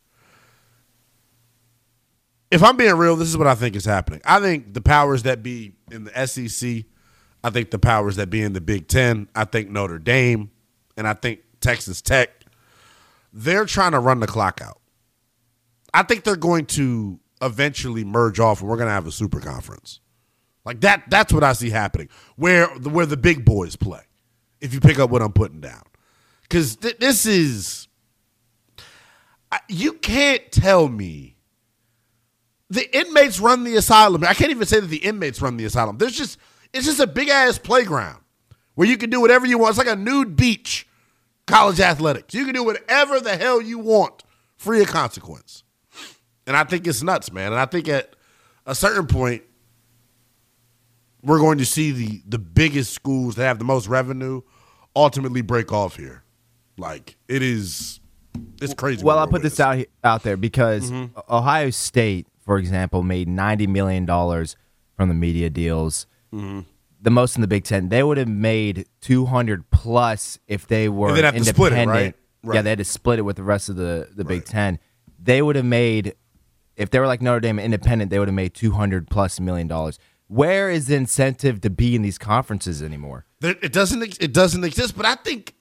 If I'm being real, this is what I think is happening. I think the powers that be in the SEC, I think the powers that be in the Big Ten, I think Notre Dame, and I think Texas Tech, they're trying to run the clock out. I think they're going to eventually merge off, and we're going to have a super conference. Like that's what I see happening, where the big boys play, if you pick up what I'm putting down. Because this is – you can't tell me – the inmates run the asylum. I can't even say that the inmates run the asylum. It's just a big-ass playground where you can do whatever you want. It's like a nude beach, college athletics. You can do whatever the hell you want, free of consequence. And I think it's nuts, man. And I think at a certain point, we're going to see the biggest schools that have the most revenue ultimately break off here. Like, it's crazy. Well, I'll put this out there because Ohio State, for example, made $90 million from the media deals. Mm-hmm. The most in the Big Ten. They would have made 200 plus if they were independent. To split it, right? Yeah, they had to split it with the rest of the Big Ten. They would have made, if they were like Notre Dame independent, they would have made $200 plus million. Where is the incentive to be in these conferences anymore? It doesn't exist. But I think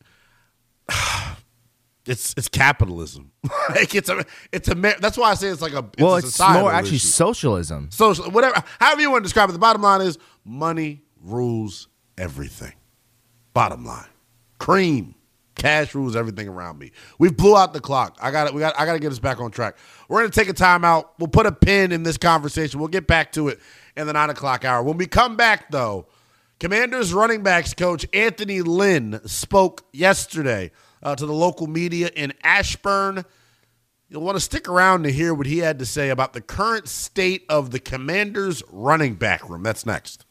it's capitalism. Like that's why I say it's like a it's more actually issue. Socialism. Social, whatever. However you want to describe it. The bottom line is money rules everything. Bottom line. Cream. Cash rules everything around me. We've blew out the clock. I got to get us back on track. We're going to take a timeout. We'll put a pin in this conversation. We'll get back to it in the 9 o'clock hour. When we come back, though, Commanders running backs coach Anthony Lynn spoke yesterday to the local media in Ashburn. You'll want to stick around to hear what he had to say about the current state of the Commanders running back room. That's next.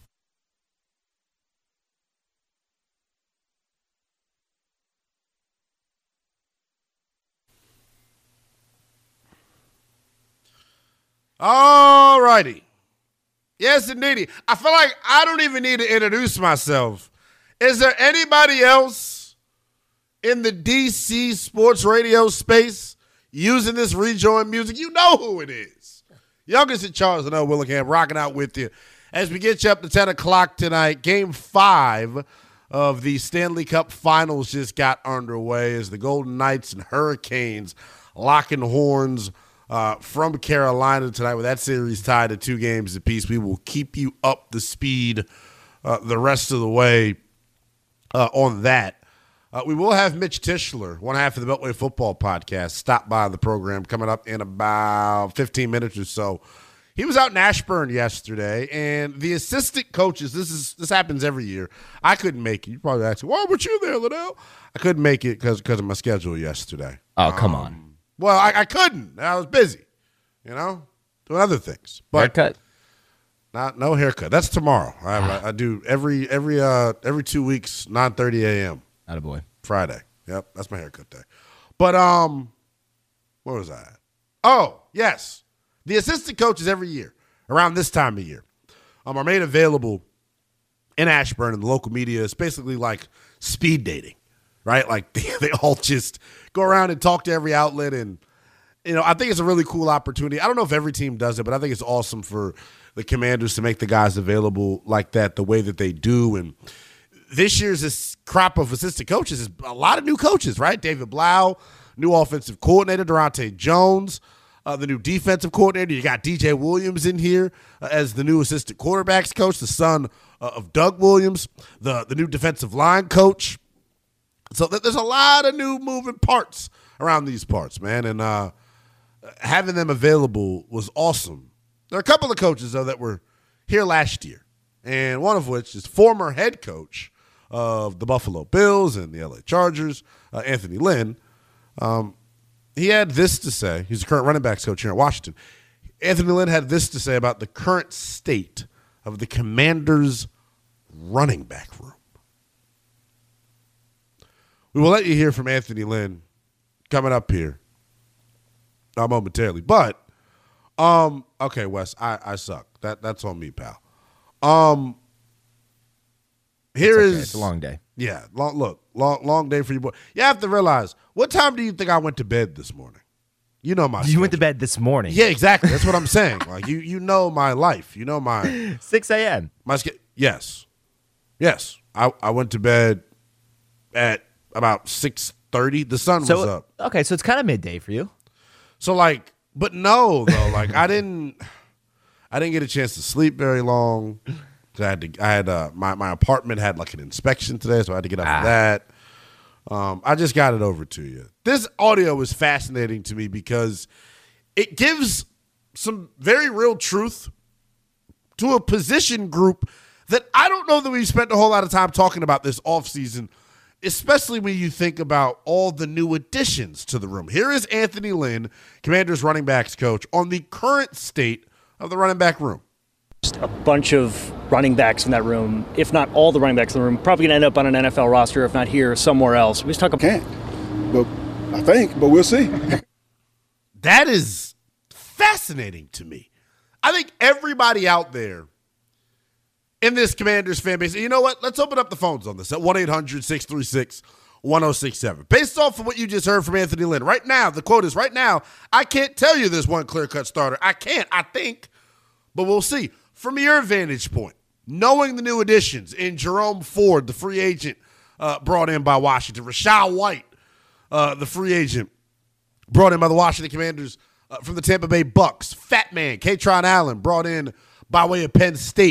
All righty. Yes, indeed. I feel like I don't even need to introduce myself. Is there anybody else in the DC sports radio space using this rejoin music? You know who it is. Youngest at Charles and O. Willingham rocking out with you as we get you up to 10 o'clock tonight. Game 5 of the Stanley Cup Finals just got underway as the Golden Knights and Hurricanes locking horns from Carolina tonight with that series tied at 2 games apiece. We will keep you up to speed the rest of the way on that. We will have Mitch Tischler, one half of the Beltway Football Podcast, stop by the program coming up in about 15 minutes or so. He was out in Ashburn yesterday, and the assistant coaches, this happens every year. I couldn't make it. You probably asked, why weren't you there, Liddell? I couldn't make it because of my schedule yesterday. Oh, come on. Well, I couldn't. I was busy, doing other things. But haircut? No haircut. That's tomorrow. I do every 2 weeks, 9:30 a.m. Attaboy. Friday. Yep, that's my haircut day. But where was I at? Oh, yes. The assistant coaches every year around this time of year are made available in Ashburn in the local media. It's basically like speed dating. Right? Like they all just go around and talk to every outlet. And, I think it's a really cool opportunity. I don't know if every team does it, but I think it's awesome for the Commanders to make the guys available like that the way that they do. And this year's this crop of assistant coaches is a lot of new coaches, right? David Blau, new offensive coordinator, Durante Jones, the new defensive coordinator. You got DJ Williams in here as the new assistant quarterbacks coach, the son of Doug Williams, the new defensive line coach. So there's a lot of new moving parts around these parts, man, and having them available was awesome. There are a couple of coaches, though, that were here last year, and one of which is former head coach of the Buffalo Bills and the LA Chargers, Anthony Lynn. He had this to say. He's the current running backs coach here in Washington. Anthony Lynn had this to say about the current state of the Commanders' running back room. We will let you hear from Anthony Lynn coming up here momentarily. But, okay, Wes, I suck. That's on me, pal. It's a long day. Yeah, long day for you, boy. You have to realize, what time do you think I went to bed this morning? You know my schedule. You went to bed this morning. Yeah, exactly. That's what I'm saying. Like you know my life. You know my 6 a.m. Yes. I went to bed at about 6:30. The sun was up. Okay, so it's kind of midday for you. So but no though. I didn't get a chance to sleep very long. I had my apartment had an inspection today, so I had to get up for that. I just got it over to you. This audio is fascinating to me because it gives some very real truth to a position group that I don't know that we've spent a whole lot of time talking about this offseason, especially when you think about all the new additions to the room. Here is Anthony Lynn, Commanders running backs coach, on the current state of the running back room. Just a bunch of running backs in that room, if not all the running backs in the room, probably going to end up on an NFL roster, if not here, somewhere else. We just talk about but we'll see. That is fascinating to me. I think everybody out there in this Commanders fan base, you know what? Let's open up the phones on this at 1-800-636-1067. Based off of what you just heard from Anthony Lynn, right now, the quote is, right now, I can't tell you there's one clear-cut starter. I can't, I think, but we'll see. From your vantage point, knowing the new additions in Jerome Ford, the free agent brought in by Washington, Rachaad White, the free agent brought in by the Washington Commanders from the Tampa Bay Bucks, Fat Man, Katron Allen, brought in by way of Penn State,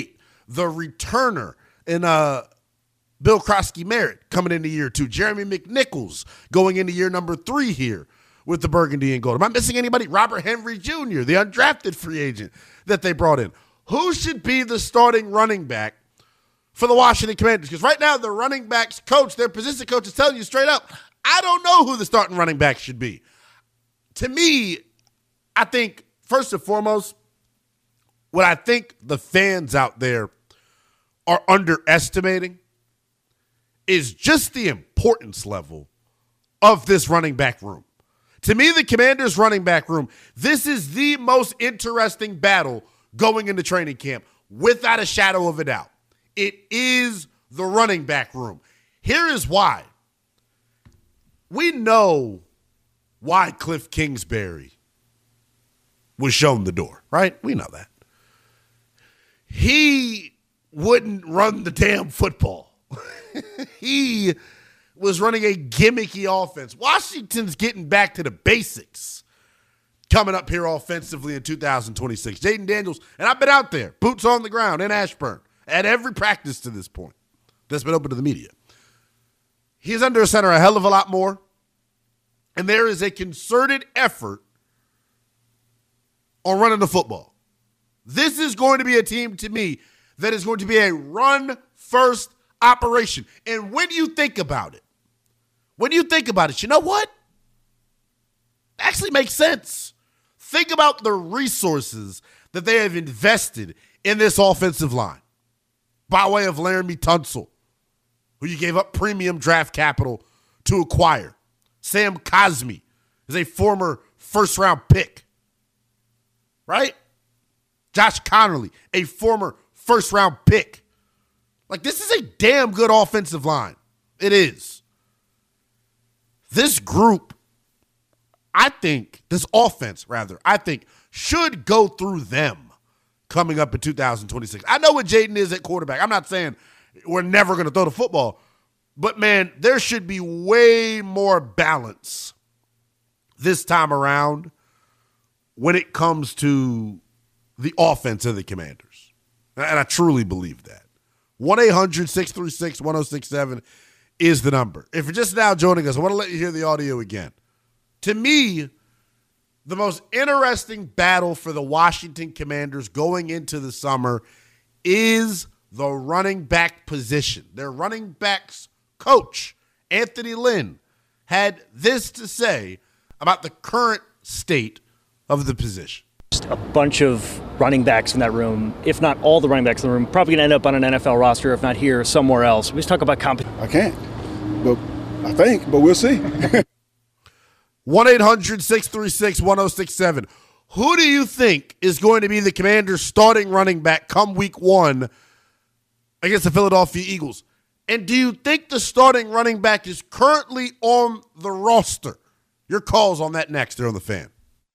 the returner in Bill Krosky-Merritt coming into year 2. Jeremy McNichols going into year number 3 here with the Burgundy and Gold. Am I missing anybody? Robert Henry Jr., the undrafted free agent that they brought in. Who should be the starting running back for the Washington Commanders? Because right now the running backs coach, their position coach, is telling you straight up, I don't know who the starting running back should be. To me, I think, first and foremost, what I think the fans out there are underestimating is just the importance level of this running back room. To me, the Commanders' running back room, this is the most interesting battle going into training camp, without a shadow of a doubt. It is the running back room. Here is why. We know why Cliff Kingsbury was shown the door, right? We know that. He wouldn't run the damn football. He was running a gimmicky offense. Washington's getting back to the basics coming up here offensively in 2026. Jaden Daniels, and I've been out there, boots on the ground in Ashburn at every practice to this point that's been open to the media. He's under center a hell of a lot more, and there is a concerted effort on running the football. This is going to be a team, to me, that is going to be a run-first operation. And when you think about it, you know what? It actually makes sense. Think about the resources that they have invested in this offensive line by way of Laramie Tunsil, who you gave up premium draft capital to acquire. Sam Cosmi is a former first-round pick, right? Josh Connerly, a former first-round pick. Like, this is a damn good offensive line. It is. This group, this offense, should go through them coming up in 2026. I know what Jaden is at quarterback. I'm not saying we're never going to throw the football, but, man, there should be way more balance this time around when it comes to the offense of the Commanders. And I truly believe that. 1-800-636-1067 is the number. If you're just now joining us, I want to let you hear the audio again. To me, the most interesting battle for the Washington Commanders going into the summer is the running back position. Their running backs coach, Anthony Lynn, had this to say about the current state of the position. Just a bunch of running backs in that room, if not all the running backs in the room, probably going to end up on an NFL roster, if not here, somewhere else. We just talk about competition. I can't, but I think, but we'll see. 1-800-636-1067. Who do you think is going to be the Commanders' starting running back come week 1 against the Philadelphia Eagles? And do you think the starting running back is currently on the roster? Your calls on that next here on The Fan.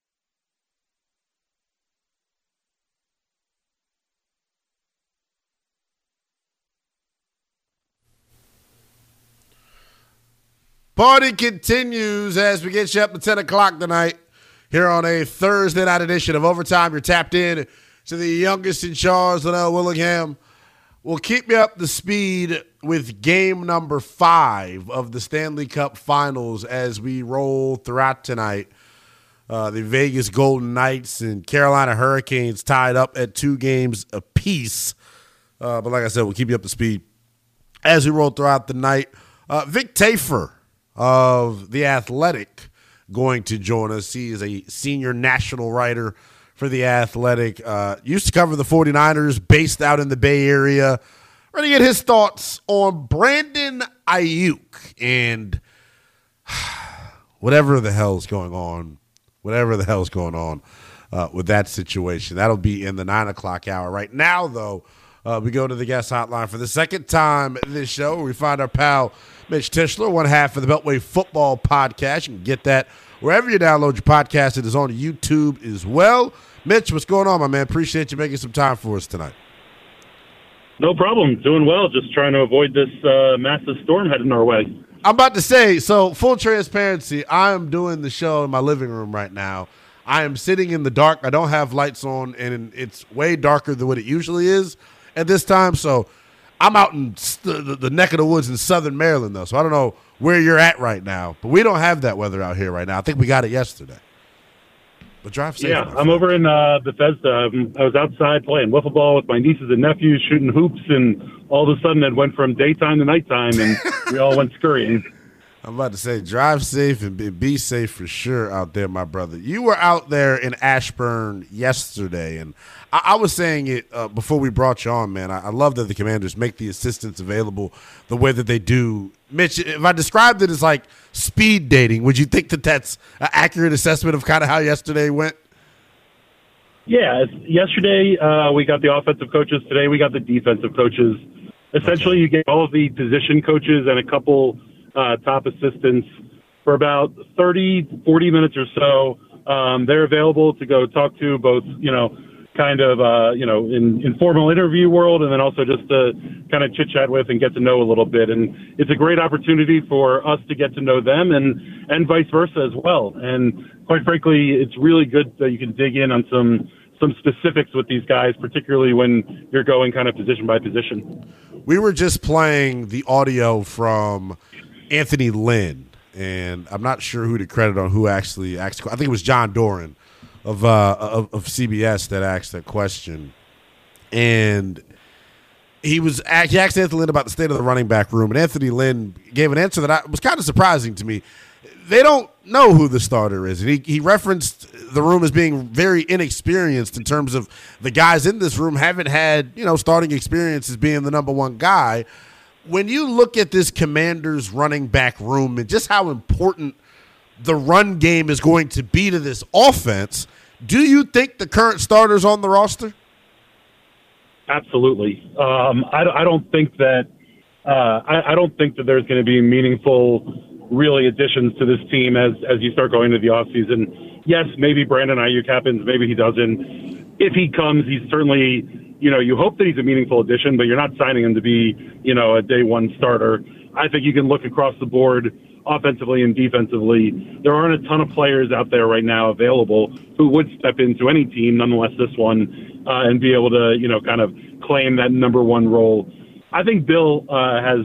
Party continues as we get you up to 10 o'clock tonight here on a Thursday night edition of Overtime. You're tapped in to the youngest in charge, Linnell Willingham. We'll keep you up to speed with game number 5 of the Stanley Cup Finals as we roll throughout tonight. The Vegas Golden Knights and Carolina Hurricanes tied up at 2 games apiece. But like I said, we'll keep you up to speed as we roll throughout the night. Vic Tafur of The Athletic going to join us. He is a senior national writer for The Athletic. Used to cover the 49ers, based out in the Bay Area. We're going to get his thoughts on Brandon Ayuk and whatever the hell's going on with that situation. That'll be in the 9 o'clock hour. Right now, though, we go to the guest hotline for the second time this show, where we find our pal Mitch Tischler, one half of the Beltway Football Podcast. You can get that wherever you download your podcast. It is on YouTube as well. Mitch, what's going on, my man? Appreciate you making some time for us tonight. No problem. Doing well. Just trying to avoid this massive storm heading our way. I'm about to say, so full transparency, I am doing the show in my living room right now. I am sitting in the dark. I don't have lights on, and it's way darker than what it usually is. at this time. So I'm out in the neck of the woods in Southern Maryland, though. So I don't know where you're at right now. But we don't have that weather out here right now. I think we got it yesterday. But drive safe. Yeah, I'm over in Bethesda. I was outside playing wiffle ball with my nieces and nephews, shooting hoops, and all of a sudden it went from daytime to nighttime, and we all went scurrying. I'm about to say, drive safe and be safe for sure out there, my brother. You were out there in Ashburn yesterday, and I was saying it before we brought you on, man. I love that the Commanders make the assistants available the way that they do. Mitch, if I described it as like speed dating, would you think that that's an accurate assessment of kind of how yesterday went? Yeah, yesterday we got the offensive coaches. Today we got the defensive coaches. Essentially, you get all of the position coaches and a couple top assistants for about 30, 40 minutes or so. They're available to go talk to both, kind of, in informal interview world, and then also just to kind of chit-chat with and get to know a little bit. And it's a great opportunity for us to get to know them and vice versa as well. And quite frankly, it's really good that you can dig in on some specifics with these guys, particularly when you're going kind of position by position. We were just playing the audio from Anthony Lynn, and I'm not sure who to credit on who actually asked. I think it was John Doran of CBS that asked that question, and he asked Anthony Lynn about the state of the running back room, and Anthony Lynn gave an answer that was kind of surprising to me. They don't know who the starter is, and he referenced the room as being very inexperienced in terms of the guys in this room haven't had starting experience as being the number one guy. When you look at this Commanders running back room and just how important the run game is going to be to this offense, do you think the current starter's on the roster? Absolutely. I don't think that there's going to be meaningful, really, additions to this team as you start going into the offseason. Yes, maybe Brandon Ayuk happens, maybe he doesn't. If he comes, he's certainly, you hope that he's a meaningful addition, but you're not signing him to be, a day one starter. I think you can look across the board offensively and defensively. There aren't a ton of players out there right now available who would step into any team, nonetheless this one, and be able to, kind of claim that number one role. I think Bill has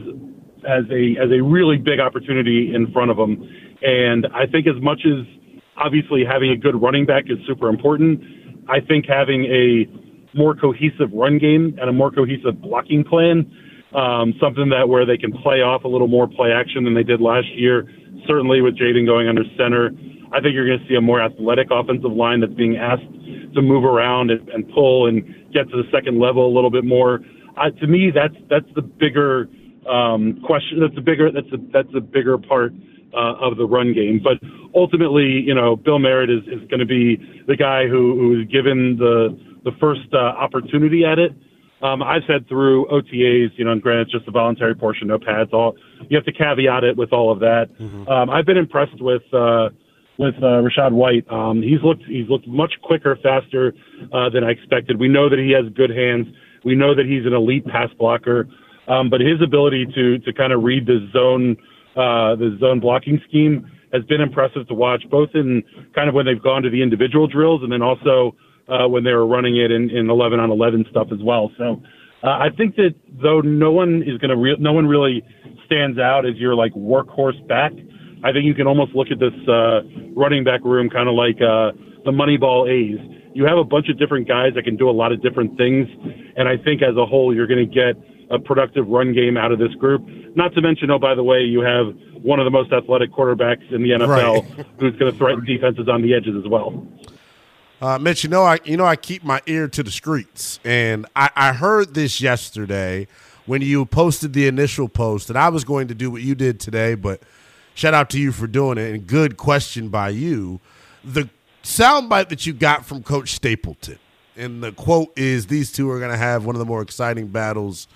a really big opportunity in front of him. And I think as much as obviously having a good running back is super important, I think having a more cohesive run game and a more cohesive blocking plan, something that where they can play off a little more play action than they did last year, certainly with Jaden going under center. I think you're going to see a more athletic offensive line that's being asked to move around and pull and get to the second level a little bit more. To me, that's the bigger question. That's the bigger part of the run game. But ultimately, Bill Merritt is going to be the guy who is given the first opportunity at it. I've said through OTAs, and granted it's just a voluntary portion, no pads. You have to caveat it with all of that. Mm-hmm. I've been impressed with Rachaad White. He's looked much quicker, faster than I expected. We know that he has good hands. We know that he's an elite pass blocker. But his ability to kind of read the zone blocking scheme has been impressive to watch, both in kind of when they've gone to the individual drills and then also when they were running it in 11-on-11 stuff as well. So I think that though no one really stands out as your like workhorse back, I think you can almost look at this running back room kind of like the Moneyball A's. You have a bunch of different guys that can do a lot of different things, and I think as a whole you're going to get a productive run game out of this group. Not to mention, by the way, you have one of the most athletic quarterbacks in the NFL right. who's going to threaten defenses on the edges as well. Mitch, I keep my ear to the streets, and I heard this yesterday when you posted the initial post, and I was going to do what you did today, but shout out to you for doing it, and good question by you. The soundbite that you got from Coach Stapleton, and the quote is, these two are going to have one of the more exciting battles.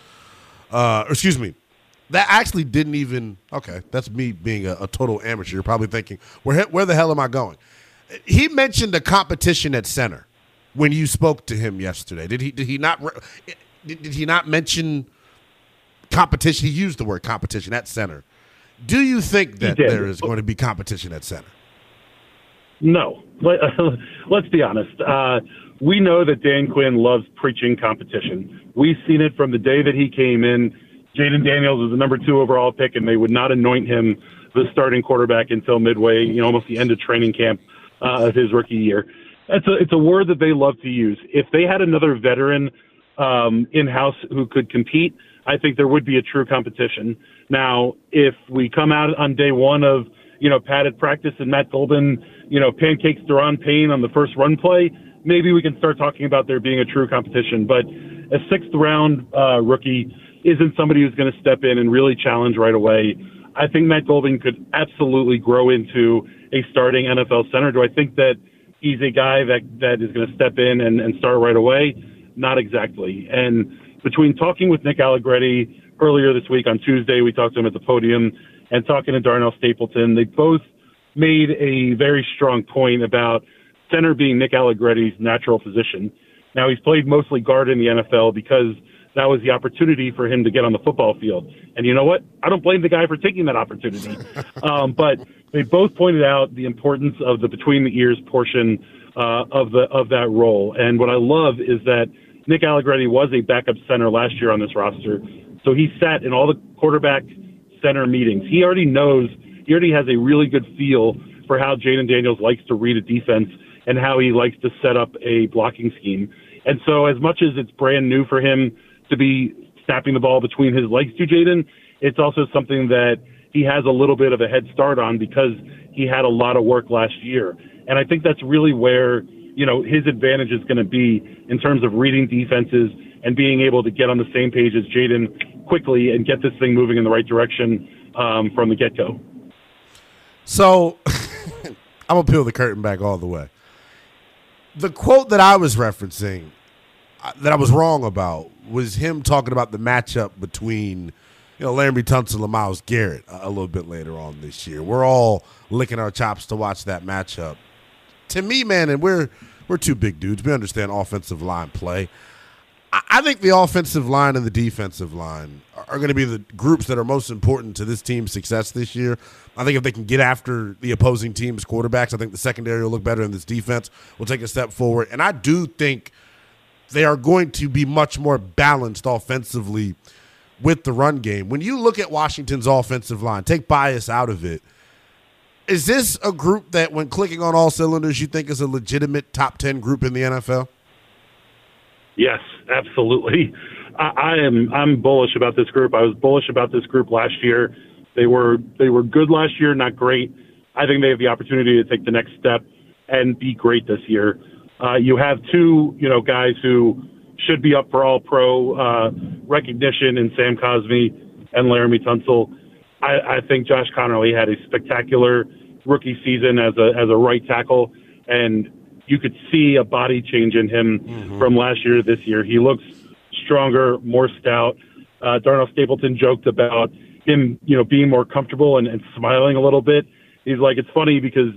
That actually didn't even – okay, that's me being a total amateur. You're probably thinking, where the hell am I going? He mentioned a competition at center when you spoke to him yesterday. Did he not mention competition? He used the word competition at center. Do you think that there is going to be competition at center? No. Let's be honest. We know that Dan Quinn loves preaching competition. We've seen it from the day that he came in. Jaden Daniels was the number 2 overall pick, and they would not anoint him the starting quarterback until midway, almost the end of training camp of his rookie year. It's a word that they love to use. If they had another veteran in-house who could compete, I think there would be a true competition. Now, if we come out on day one of, padded practice and Matt Golden, pancakes Daron Payne on the first run play, maybe we can start talking about there being a true competition. But a 6th-round rookie isn't somebody who's going to step in and really challenge right away. I think Matt Golden could absolutely grow into a starting NFL center. Do I think that he's a guy that is going to step in and start right away? Not exactly. And between talking with Nick Allegretti earlier this week on Tuesday, we talked to him at the podium, and talking to Darnell Stapleton, they both made a very strong point about center being Nick Allegretti's natural position. Now, he's played mostly guard in the NFL because that was the opportunity for him to get on the football field. And you know what? I don't blame the guy for taking that opportunity. But they both pointed out the importance of the between the ears portion of that role. And what I love is that Nick Allegretti was a backup center last year on this roster. So he sat in all the quarterback center meetings. He already has a really good feel for how Jaden Daniels likes to read a defense and how he likes to set up a blocking scheme. And so as much as it's brand new for him to be snapping the ball between his legs to Jaden, it's also something that he has a little bit of a head start on because he had a lot of work last year. And I think that's really where, his advantage is going to be in terms of reading defenses and being able to get on the same page as Jaden quickly and get this thing moving in the right direction from the get-go. So I'm going to peel the curtain back all the way. The quote that I was referencing that I was wrong about was him talking about the matchup between Laremy Tunsil and Myles Garrett a little bit later on this year. We're all licking our chops to watch that matchup. To me, man, and we're two big dudes. We understand offensive line play. I think the offensive line and the defensive line are going to be the groups that are most important to this team's success this year. I think if they can get after the opposing team's quarterbacks, I think the secondary will look better and this defense will take a step forward. And I do think they are going to be much more balanced offensively with the run game. When you look at Washington's offensive line, take bias out of it, is this a group that when clicking on all cylinders you think is a legitimate top 10 group in the NFL? Yes, absolutely. I'm bullish about this group. I was bullish about this group last year. They were good last year, not great. I think they have the opportunity to take the next step and be great this year. You have two, guys who should be up for all-pro recognition in Sam Cosmi and Laremy Tunsil. I think Josh Connerly had a spectacular rookie season as a right tackle, and you could see a body change in him from last year to this year. He looks stronger, more stout. Darnell Stapleton joked about him, being more comfortable and smiling a little bit. He's like, it's funny because,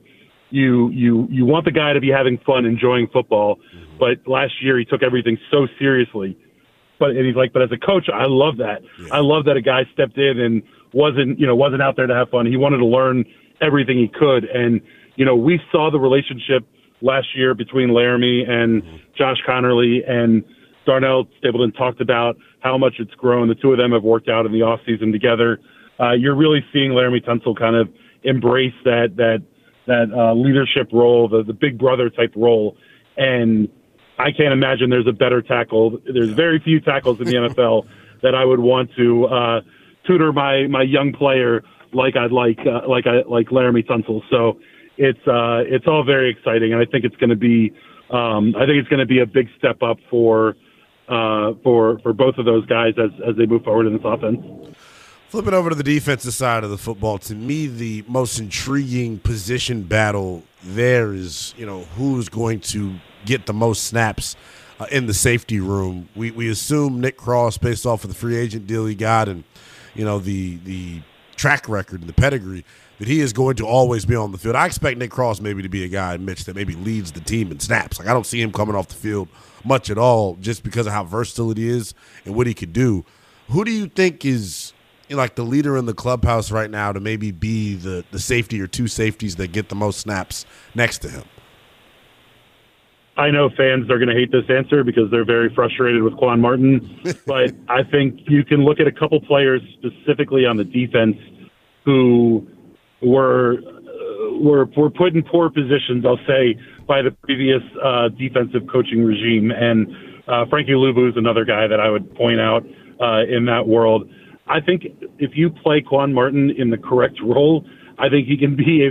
you want the guy to be having fun, enjoying football, but last year he took everything so seriously. And he's like, but as a coach, I love that. Yeah. I love that a guy stepped in and wasn't out there to have fun. He wanted to learn everything he could. And, we saw the relationship last year between Laremy and Josh Connerly, and Darnell Stapleton talked about how much it's grown. The two of them have worked out in the offseason together. You're really seeing Laremy Tunsil kind of embrace that leadership role, the big brother type role. And I can't imagine there's a better tackle. There's very few tackles in the NFL that I would want to tutor my young player like I'd like Laremy Tunsil. So it's all very exciting, and I think it's going to be a big step up for both of those guys as they move forward in this offense. Flipping over to the defensive side of the football, to me, the most intriguing position battle there is, who's going to get the most snaps in the safety room. We assume Nick Cross, based off of the free agent deal he got and, the track record and the pedigree, that he is going to always be on the field. I expect Nick Cross maybe to be a guy, Mitch, that maybe leads the team in snaps. Like, I don't see him coming off the field much at all just because of how versatile it is and what he could do. Who do you think is like the leader in the clubhouse right now to maybe be the safety or two safeties that get the most snaps next to him? I know fans are going to hate this answer because they're very frustrated with Quan Martin, but I think you can look at a couple players specifically on the defense who were put in poor positions, I'll say, by the previous defensive coaching regime. And Frankie Luvu is another guy that I would point out in that world. I think if you play Quan Martin in the correct role, I think he can be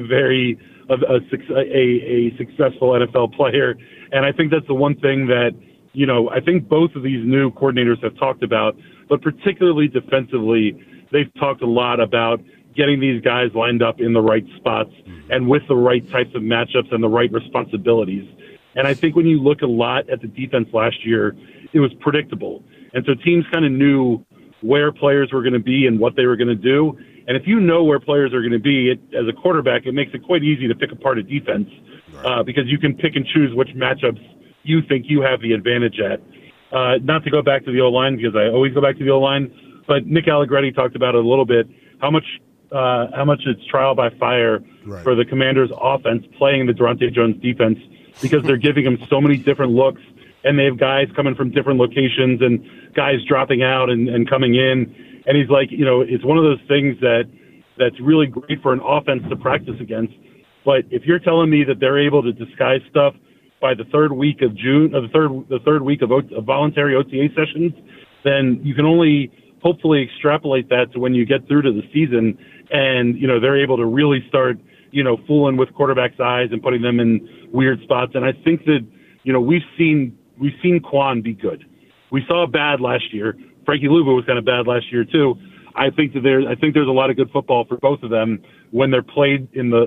a successful NFL player. And I think that's the one thing that, I think both of these new coordinators have talked about, but particularly defensively, they've talked a lot about getting these guys lined up in the right spots and with the right types of matchups and the right responsibilities. And I think when you look a lot at the defense last year, it was predictable. And so teams kind of knew where players were going to be and what they were going to do. And if you know where players are going to be, as a quarterback, it makes it quite easy to pick apart a defense because you can pick and choose which matchups you think you have the advantage at. Not to go back to the O-line because I always go back to the O-line, but Nick Allegretti talked about it a little bit, how much it's trial by fire for the Commanders' offense playing the Durante Jones defense because they're giving him so many different looks, and they have guys coming from different locations and guys dropping out and coming in. And he's like, it's one of those things that's really great for an offense to practice against. But if you're telling me that they're able to disguise stuff by the third week of June, or the third week of voluntary OTA sessions, then you can only hopefully extrapolate that to when you get through to the season and, they're able to really start, fooling with quarterbacks' eyes and putting them in weird spots. And I think that, we've seen Quan be good. We saw bad last year. Frankie Luvu was kind of bad last year too. I think there's a lot of good football for both of them when they're played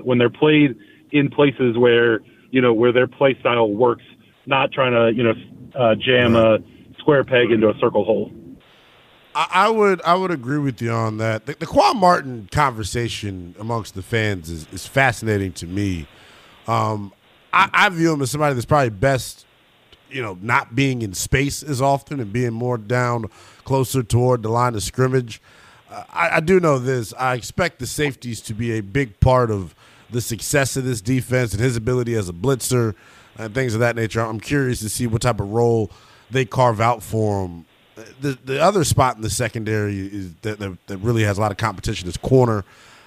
in places where their play style works, not trying to jam a square peg into a circle hole. I would agree with you on that. The Quan Martin conversation amongst the fans is fascinating to me. I view him as somebody that's probably best, not being in space as often and being more down closer toward the line of scrimmage. I do know this. I expect the safeties to be a big part of the success of this defense and his ability as a blitzer and things of that nature. I'm curious to see what type of role they carve out for him. The other spot in the secondary is that really has a lot of competition is corner.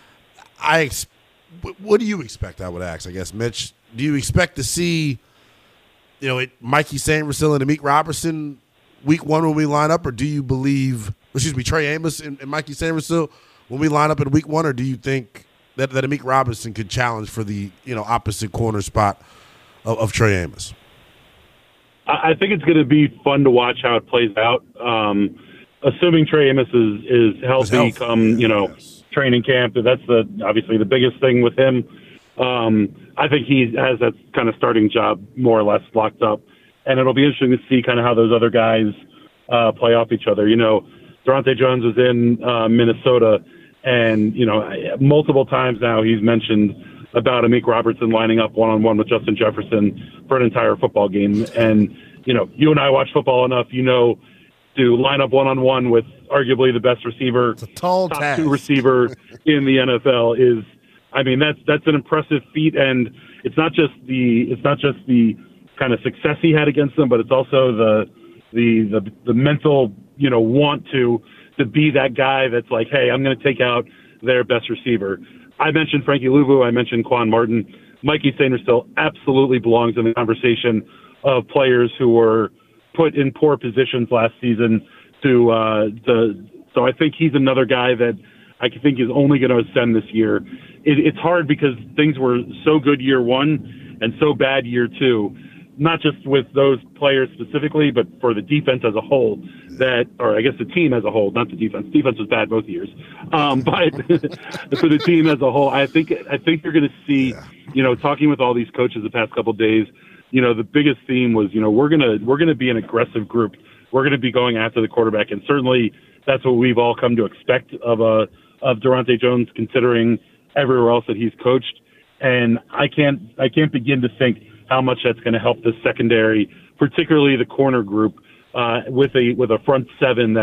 What do you expect, I would ask, I guess, Mitch? Do you expect to see, Mikey Sainristil and Amik Robertson week one when we line up, or do you believe, Trey Amos and Mikey Sainristil when we line up in week one, or do you think that Amik Robertson could challenge for the, opposite corner spot of Trey Amos? I think it's going to be fun to watch how it plays out. Assuming Trey Amos is healthy come, training camp, that's obviously the biggest thing with him. I think he has that kind of starting job more or less locked up, and it'll be interesting to see kind of how those other guys play off each other. Durante Jones was in Minnesota, and multiple times now he's mentioned about Amik Robertson lining up one-on-one with Justin Jefferson for an entire football game. And, you and I watch football enough, to line up one-on-one with arguably the best receiver, top task. Two receiver in the NFL is, that's an impressive feat. And it's not just the kind of success he had against them, but it's also the mental, want to be that guy that's like, hey, I'm going to take out their best receiver. I mentioned Frankie Luvu. I mentioned Quan Martin. Mikey Sainristil absolutely belongs in the conversation of players who were put in poor positions last season. So I think he's another guy that I think is only going to ascend this year. It's hard because things were so good year one and so bad year two, not just with those players specifically, but for the defense as a whole. Or I guess the team as a whole, not the defense. Defense was bad both years, but for the team as a whole, I think you're going to see, talking with all these coaches the past couple of days, the biggest theme was, we're going to be an aggressive group. We're going to be going after the quarterback, and certainly that's what we've all come to expect of Durante Jones, considering everywhere else that he's coached. And I can't begin to think how much that's going to help the secondary, particularly the corner group, with a front seven that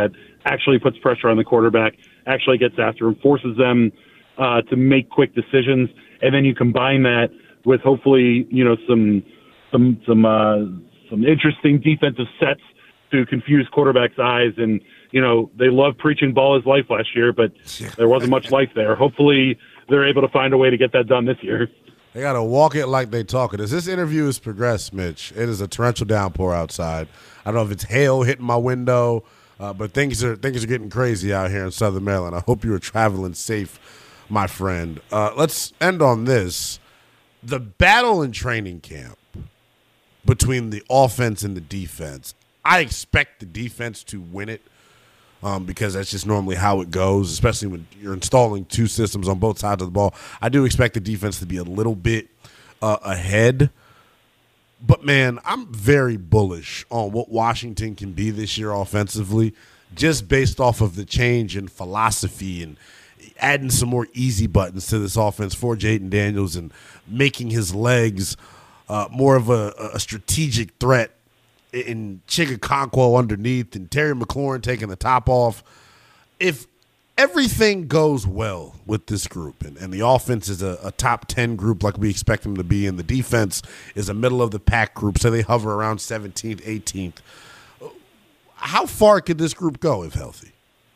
actually puts pressure on the quarterback, actually gets after him, forces them to make quick decisions, and then you combine that with hopefully, some interesting defensive sets to confuse quarterbacks' eyes. And, they love preaching ball is life last year, but there wasn't much life there. Hopefully they're able to find a way to get that done this year. They got to walk it like they talk it. As this interview has progressed, Mitch, it is a torrential downpour outside. I don't know if it's hail hitting my window, but things are getting crazy out here in Southern Maryland. I hope you are traveling safe, my friend. Let's end on this. The battle in training camp between the offense and the defense, I expect the defense to win it because that's just normally how it goes, especially when you're installing two systems on both sides of the ball. I do expect the defense to be a little bit ahead. But, man, I'm very bullish on what Washington can be this year offensively, just based off of the change in philosophy and adding some more easy buttons to this offense for Jayden Daniels and making his legs more of a strategic threat in Chigakonkwo underneath and Terry McLaurin taking the top off. If everything goes well with this group and the offense is a top 10 group like we expect them to be, and the defense is a middle-of-the-pack group, so they hover around 17th, 18th, how far could this group go if healthy?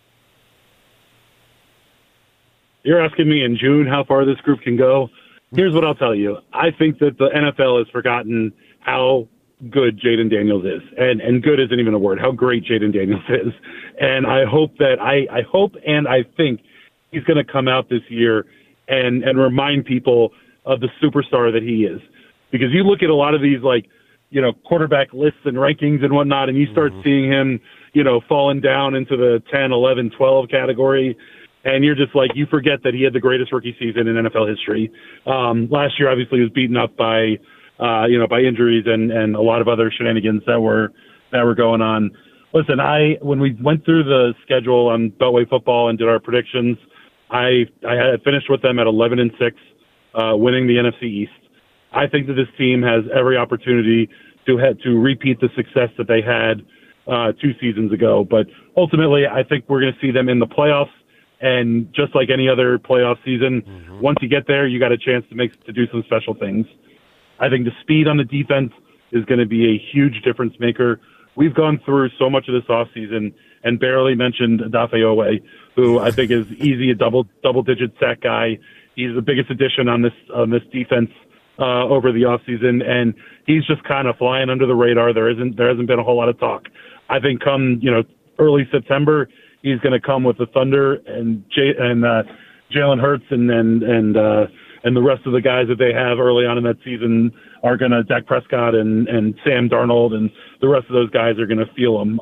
You're asking me in June how far this group can go? Here's what I'll tell you. I think that the NFL has forgotten how good Jayden Daniels is. And good isn't even a word, how great Jayden Daniels is. And I hope that I hope and I think he's going to come out this year and remind people of the superstar that he is. Because you look at a lot of these, quarterback lists and rankings and whatnot, and you start seeing him, falling down into the 10, 11, 12 category. And you're just you forget that he had the greatest rookie season in NFL history. Last year, obviously, he was beaten up by injuries and a lot of other shenanigans that were going on. Listen, when we went through the schedule on Beltway football and did our predictions, I had finished with them at 11-6, winning the NFC East. I think that this team has every opportunity to repeat the success that they had 2 seasons ago. But ultimately, I think we're going to see them in the playoffs. And just like any other playoff season, once you get there, you got a chance to do some special things. I think the speed on the defense is going to be a huge difference maker. We've gone through so much of this offseason and barely mentioned Odafe Oweh, who I think is easy a double-digit sack guy. He's the biggest addition on this defense over the offseason, and he's just kind of flying under the radar. There hasn't been a whole lot of talk. I think come early September, he's going to come with the Thunder and Jalen Hurts and the rest of the guys that they have early on in that season are going to, Dak Prescott and Sam Darnold and the rest of those guys are going to feel them.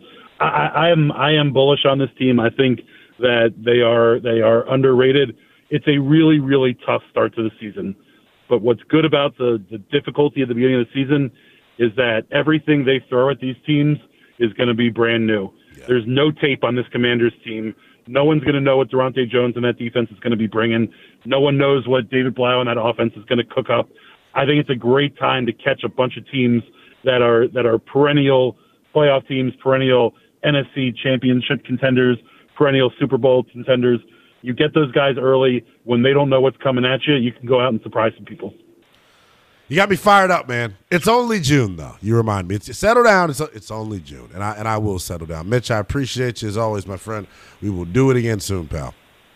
I am bullish on this team. I think that they are underrated. It's a really, really tough start to the season. But what's good about the difficulty at the beginning of the season is that everything they throw at these teams is going to be brand new. Yeah. There's no tape on this Commanders team. No one's going to know what Durante Jones and that defense is going to be bringing. No one knows what David Blau and that offense is going to cook up. I think it's a great time to catch a bunch of teams that are perennial playoff teams, perennial NFC championship contenders, perennial Super Bowl contenders. You get those guys early when they don't know what's coming at you. You can go out and surprise some people. You got me fired up, man. It's only June, though. You remind me. Settle down. It's only June, and I will settle down. Mitch, I appreciate you as always, my friend. We will do it again soon, pal.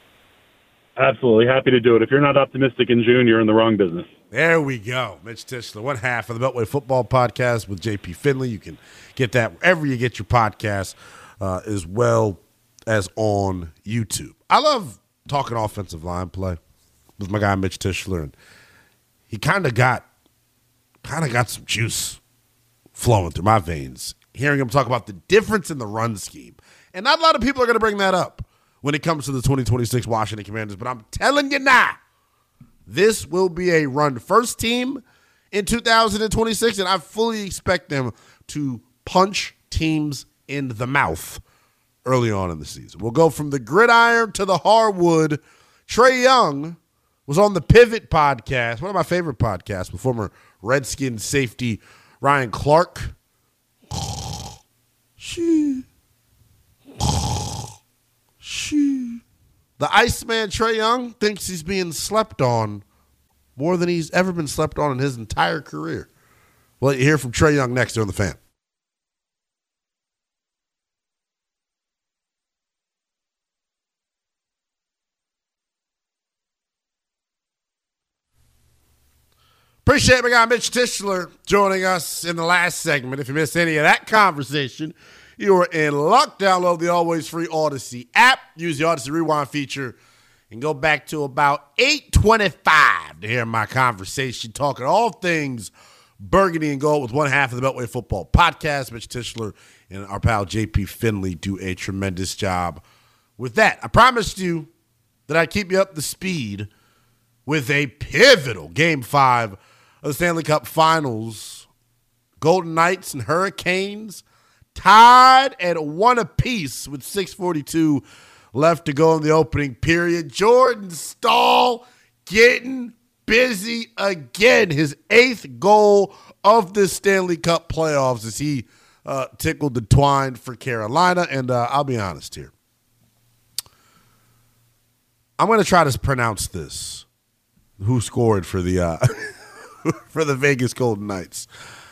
Absolutely. Happy to do it. If you're not optimistic in June, you're in the wrong business. There we go. Mitch Tischler, one half of the Beltway Football Podcast with JP Finley. You can get that wherever you get your podcasts, as well as on YouTube. I love talking offensive line play with my guy Mitch Tischler, and he kind of got some juice flowing through my veins, hearing him talk about the difference in the run scheme. And not a lot of people are going to bring that up when it comes to the 2026 Washington Commanders, but I'm telling you now, this will be a run-first team in 2026, and I fully expect them to punch teams in the mouth early on in the season. We'll go from the gridiron to the hardwood. Trae Young was on the Pivot podcast, one of my favorite podcasts, with former Redskins safety Ryan Clark. The Iceman Trae Young thinks he's being slept on more than he's ever been slept on in his entire career. Well, you hear from Trae Young next here on The Fan. Appreciate my guy Mitch Tischler joining us in the last segment. If you missed any of that conversation, you are in luck. Download the always free Odyssey app. Use the Odyssey Rewind feature and go back to about 8:25 to hear my conversation talking all things burgundy and gold with one half of the Beltway Football Podcast. Mitch Tischler and our pal JP Finley do a tremendous job with that. I promised you that I'd keep you up to speed with a pivotal Game 5 of the Stanley Cup Finals. Golden Knights and Hurricanes tied at 1 apiece with 6:42 left to go in the opening period. Jordan Staal getting busy again. His 8th goal of the Stanley Cup playoffs as he tickled the twine for Carolina. And I'll be honest here. I'm going to try to pronounce this. Who scored for the for the Vegas Golden Knights?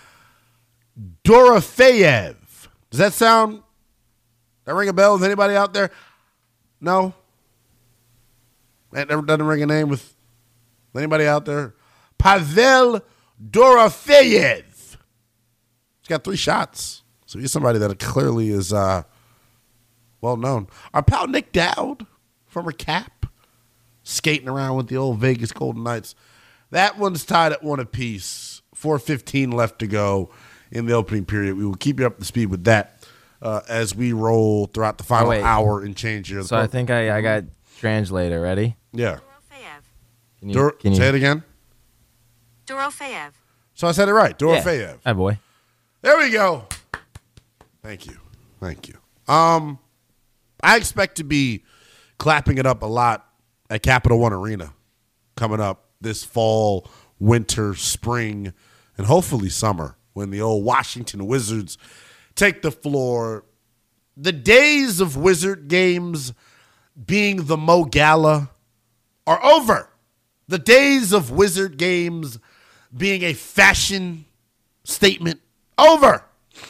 Dorofeyev. Does that ring a bell with anybody out there? No? That never doesn't ring a name with anybody out there? Pavel Dorofeyev. He's got 3 shots. So he's somebody that clearly is well known. Our pal Nick Dowd, former Cap, skating around with the old Vegas Golden Knights. That one's tied at 1 apiece. 4:15 left to go in the opening period. We will keep you up to speed with that as we roll throughout the final hour and change here. So I think I got translator. Ready? Yeah. Can you say it again? Dorofeyev. So I said it right. Dorofeyev. Yeah. Hi, boy. There we go. Thank you. I expect to be clapping it up a lot at Capital One Arena coming up this fall, winter, spring, and hopefully summer when the old Washington Wizards take the floor. The days of Wizard games being the Mo Gala are over. The days of Wizard games being a fashion statement, over.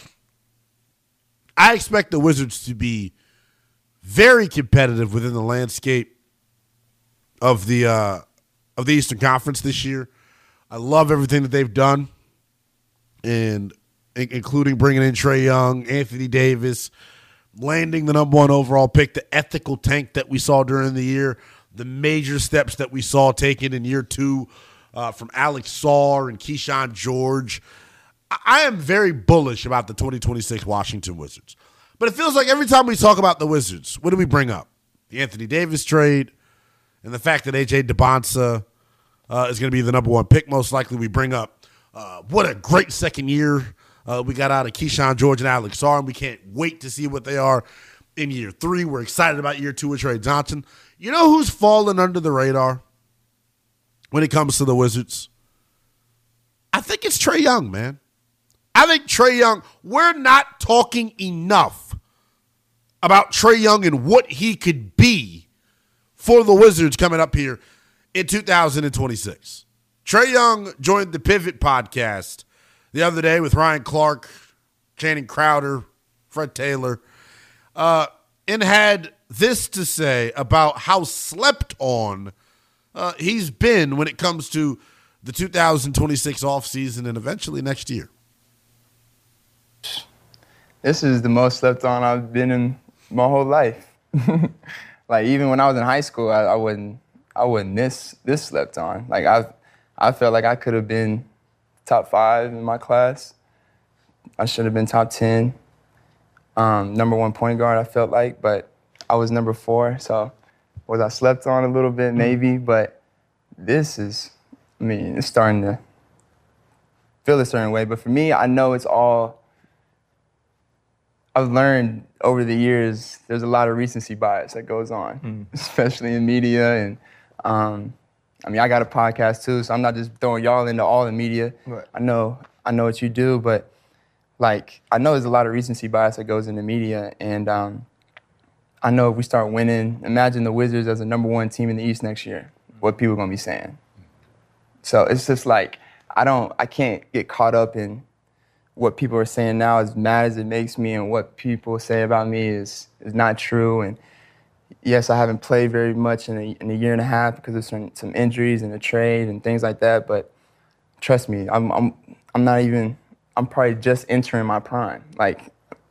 I expect the Wizards to be very competitive within the landscape of the Eastern Conference this year. I love everything that they've done, and including bringing in Trae Young, Anthony Davis, landing the number 1 overall pick, the ethical tank that we saw during the year, the major steps that we saw taken in year 2 from Alex Sarr and Keyshawn George. I am very bullish about the 2026 Washington Wizards. But it feels like every time we talk about the Wizards, what do we bring up? The Anthony Davis trade and the fact that A.J. DeBonsa is going to be the number 1 pick. Most likely we bring up what a great second year we got out of Keyshawn George and Alex Sarr, and we can't wait to see what they are in year 3. We're excited about year 2 with Trey Johnson. You know who's fallen under the radar when it comes to the Wizards? I think it's Trae Young, man. I think Trae Young, we're not talking enough about Trae Young and what he could be for the Wizards coming up here in 2026. Trae Young joined the Pivot podcast the other day with Ryan Clark, Channing Crowder, Fred Taylor, and had this to say about how slept on he's been when it comes to the 2026 offseason and eventually next year. This is the most slept on I've been in my whole life. Like, even when I was in high school, I wasn't this slept on. Like, I felt like I could have been top 5 in my class. I should have been top 10. Number 1 point guard, I felt like, but I was number 4. So was I slept on a little bit? Maybe, but this is, it's starting to feel a certain way. But for me, I know it's all, I've learned over the years, there's a lot of recency bias that goes on, especially in media. And I got a podcast too, so I'm not just throwing y'all into all the media. Right. I know what you do, but like, I know there's a lot of recency bias that goes into media, and I know if we start winning, imagine the Wizards as the #1 team in the East next year, what people are going to be saying. So it's just like, I can't get caught up in what people are saying now, as mad as it makes me, and what people say about me is not true. And yes, I haven't played very much in a year and a half because of some injuries and a trade and things like that. But trust me, I'm probably just entering my prime. Like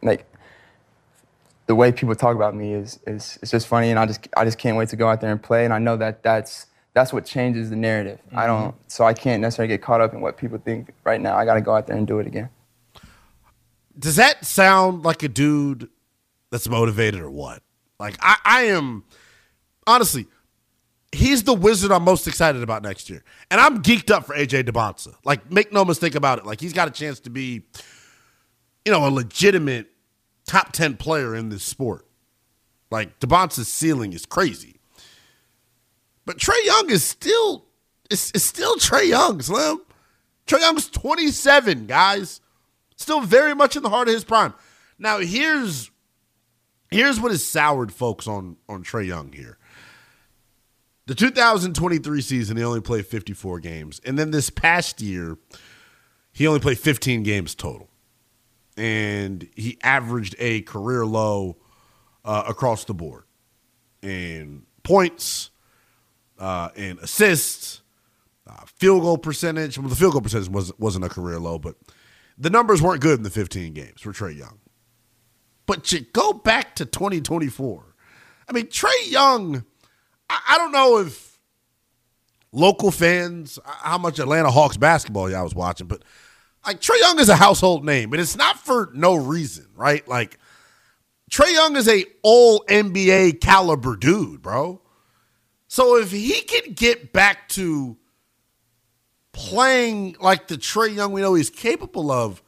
the way people talk about me is just funny, and I just can't wait to go out there and play. And I know that's what changes the narrative. Mm-hmm. So I can't necessarily get caught up in what people think right now. I got to go out there and do it again. Does that sound like a dude that's motivated or what? Like, I am, honestly, he's the Wizard I'm most excited about next year. And I'm geeked up for A.J. Debonsa. Like, make no mistake about it. Like, he's got a chance to be, a legitimate top 10 player in this sport. Like, Debonsa's ceiling is crazy. But Trae Young is still Trae Young, Slim. Trae Young's 27, guys. Still very much in the heart of his prime. Now, here's what has soured folks on Trae Young here. The 2023 season, he only played 54 games. And then this past year, he only played 15 games total. And he averaged a career low across the board in points, in assists, field goal percentage. Well, the field goal percentage wasn't a career low, but the numbers weren't good in the 15 games for Trae Young. But you go back to 2024. I mean, Trae Young, I don't know if local fans, how much Atlanta Hawks basketball y'all was watching, but like Trae Young is a household name, and it's not for no reason, right? Like, Trae Young is a all NBA caliber dude, bro. So if he can get back to playing like the Trae Young we know he's capable of,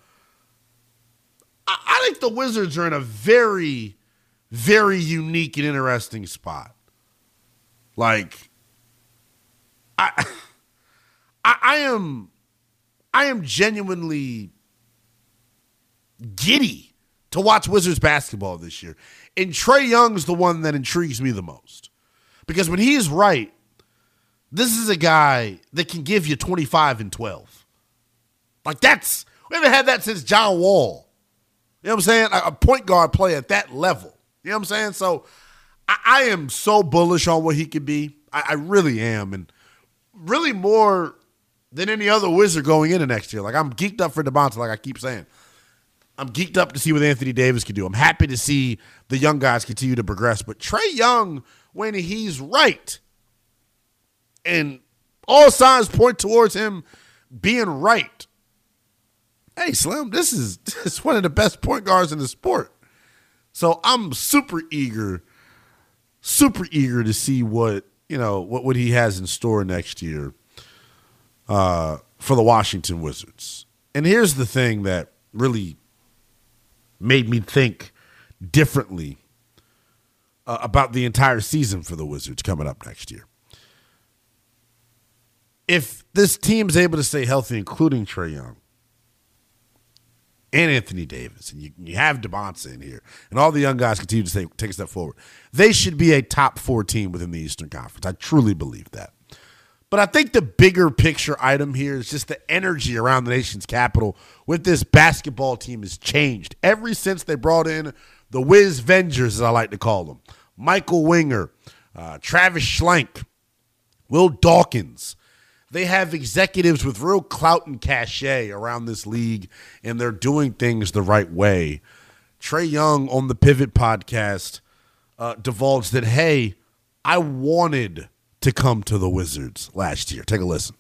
I think the Wizards are in a very, very unique and interesting spot. Like, I am genuinely giddy to watch Wizards basketball this year. And Trae Young's the one that intrigues me the most. Because when he's right, this is a guy that can give you 25 and 12. Like, we haven't had that since John Wall. You know what I'm saying? A point guard play at that level. You know what I'm saying? So I am so bullish on what he could be. I really am. And really more than any other Wizard going into next year. Like, I'm geeked up for Debonsa, like I keep saying. I'm geeked up to see what Anthony Davis can do. I'm happy to see the young guys continue to progress. But Trae Young, when he's right, and all signs point towards him being right. Hey, Slim, this is one of the best point guards in the sport. So I'm super eager to see what he has in store next year for the Washington Wizards. And here's the thing that really made me think differently about the entire season for the Wizards coming up next year. If this team's able to stay healthy, including Trae Young and Anthony Davis, and you have Debonsa in here, and all the young guys continue to take a step forward, they should be a top 4 team within the Eastern Conference. I truly believe that. But I think the bigger picture item here is just the energy around the nation's capital with this basketball team has changed ever since they brought in the Wiz Vengers, as I like to call them. Michael Winger, Travis Schlenk, Will Dawkins. They have executives with real clout and cachet around this league, and they're doing things the right way. Trae Young on the Pivot podcast divulged that, hey, I wanted to come to the Wizards last year. Take a listen.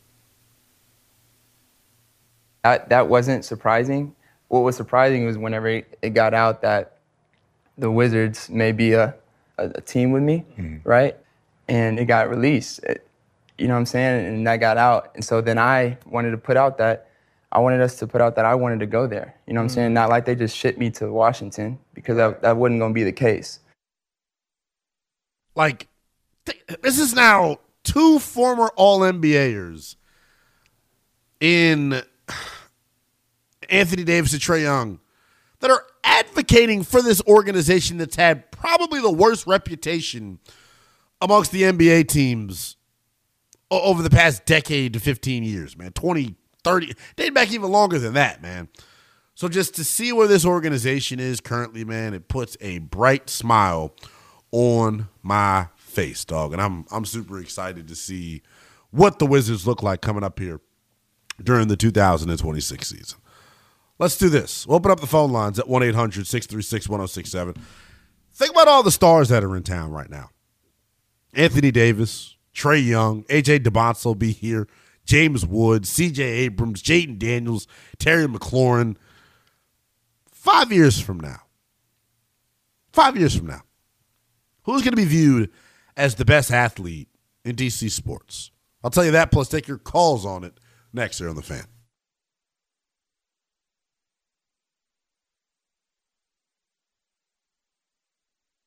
That wasn't surprising. What was surprising was whenever it got out that the Wizards may be a team with me, right? And it got released. You know what I'm saying? And that got out. And so then I wanted us to put out that I wanted to go there. You know what I'm saying? Not like they just shipped me to Washington, because that wasn't going to be the case. Like, this is now 2 former All-NBAers in Anthony Davis and Trae Young that are advocating for this organization that's had probably the worst reputation amongst the NBA teams over the past decade to 15 years, man. 20, 30, dating back even longer than that, man. So just to see where this organization is currently, man, it puts a bright smile on my face, dog. And I'm super excited to see what the Wizards look like coming up here during the 2026 season. Let's do this. We'll open up the phone lines at 1-800-636-1067. Think about all the stars that are in town right now. Anthony Davis, Trae Young, A.J. DeBonce will be here, James Woods, C.J. Abrams, Jaden Daniels, Terry McLaurin. 5 years from now, who's going to be viewed as the best athlete in DC sports? I'll tell you that, plus take your calls on it next here on The Fan.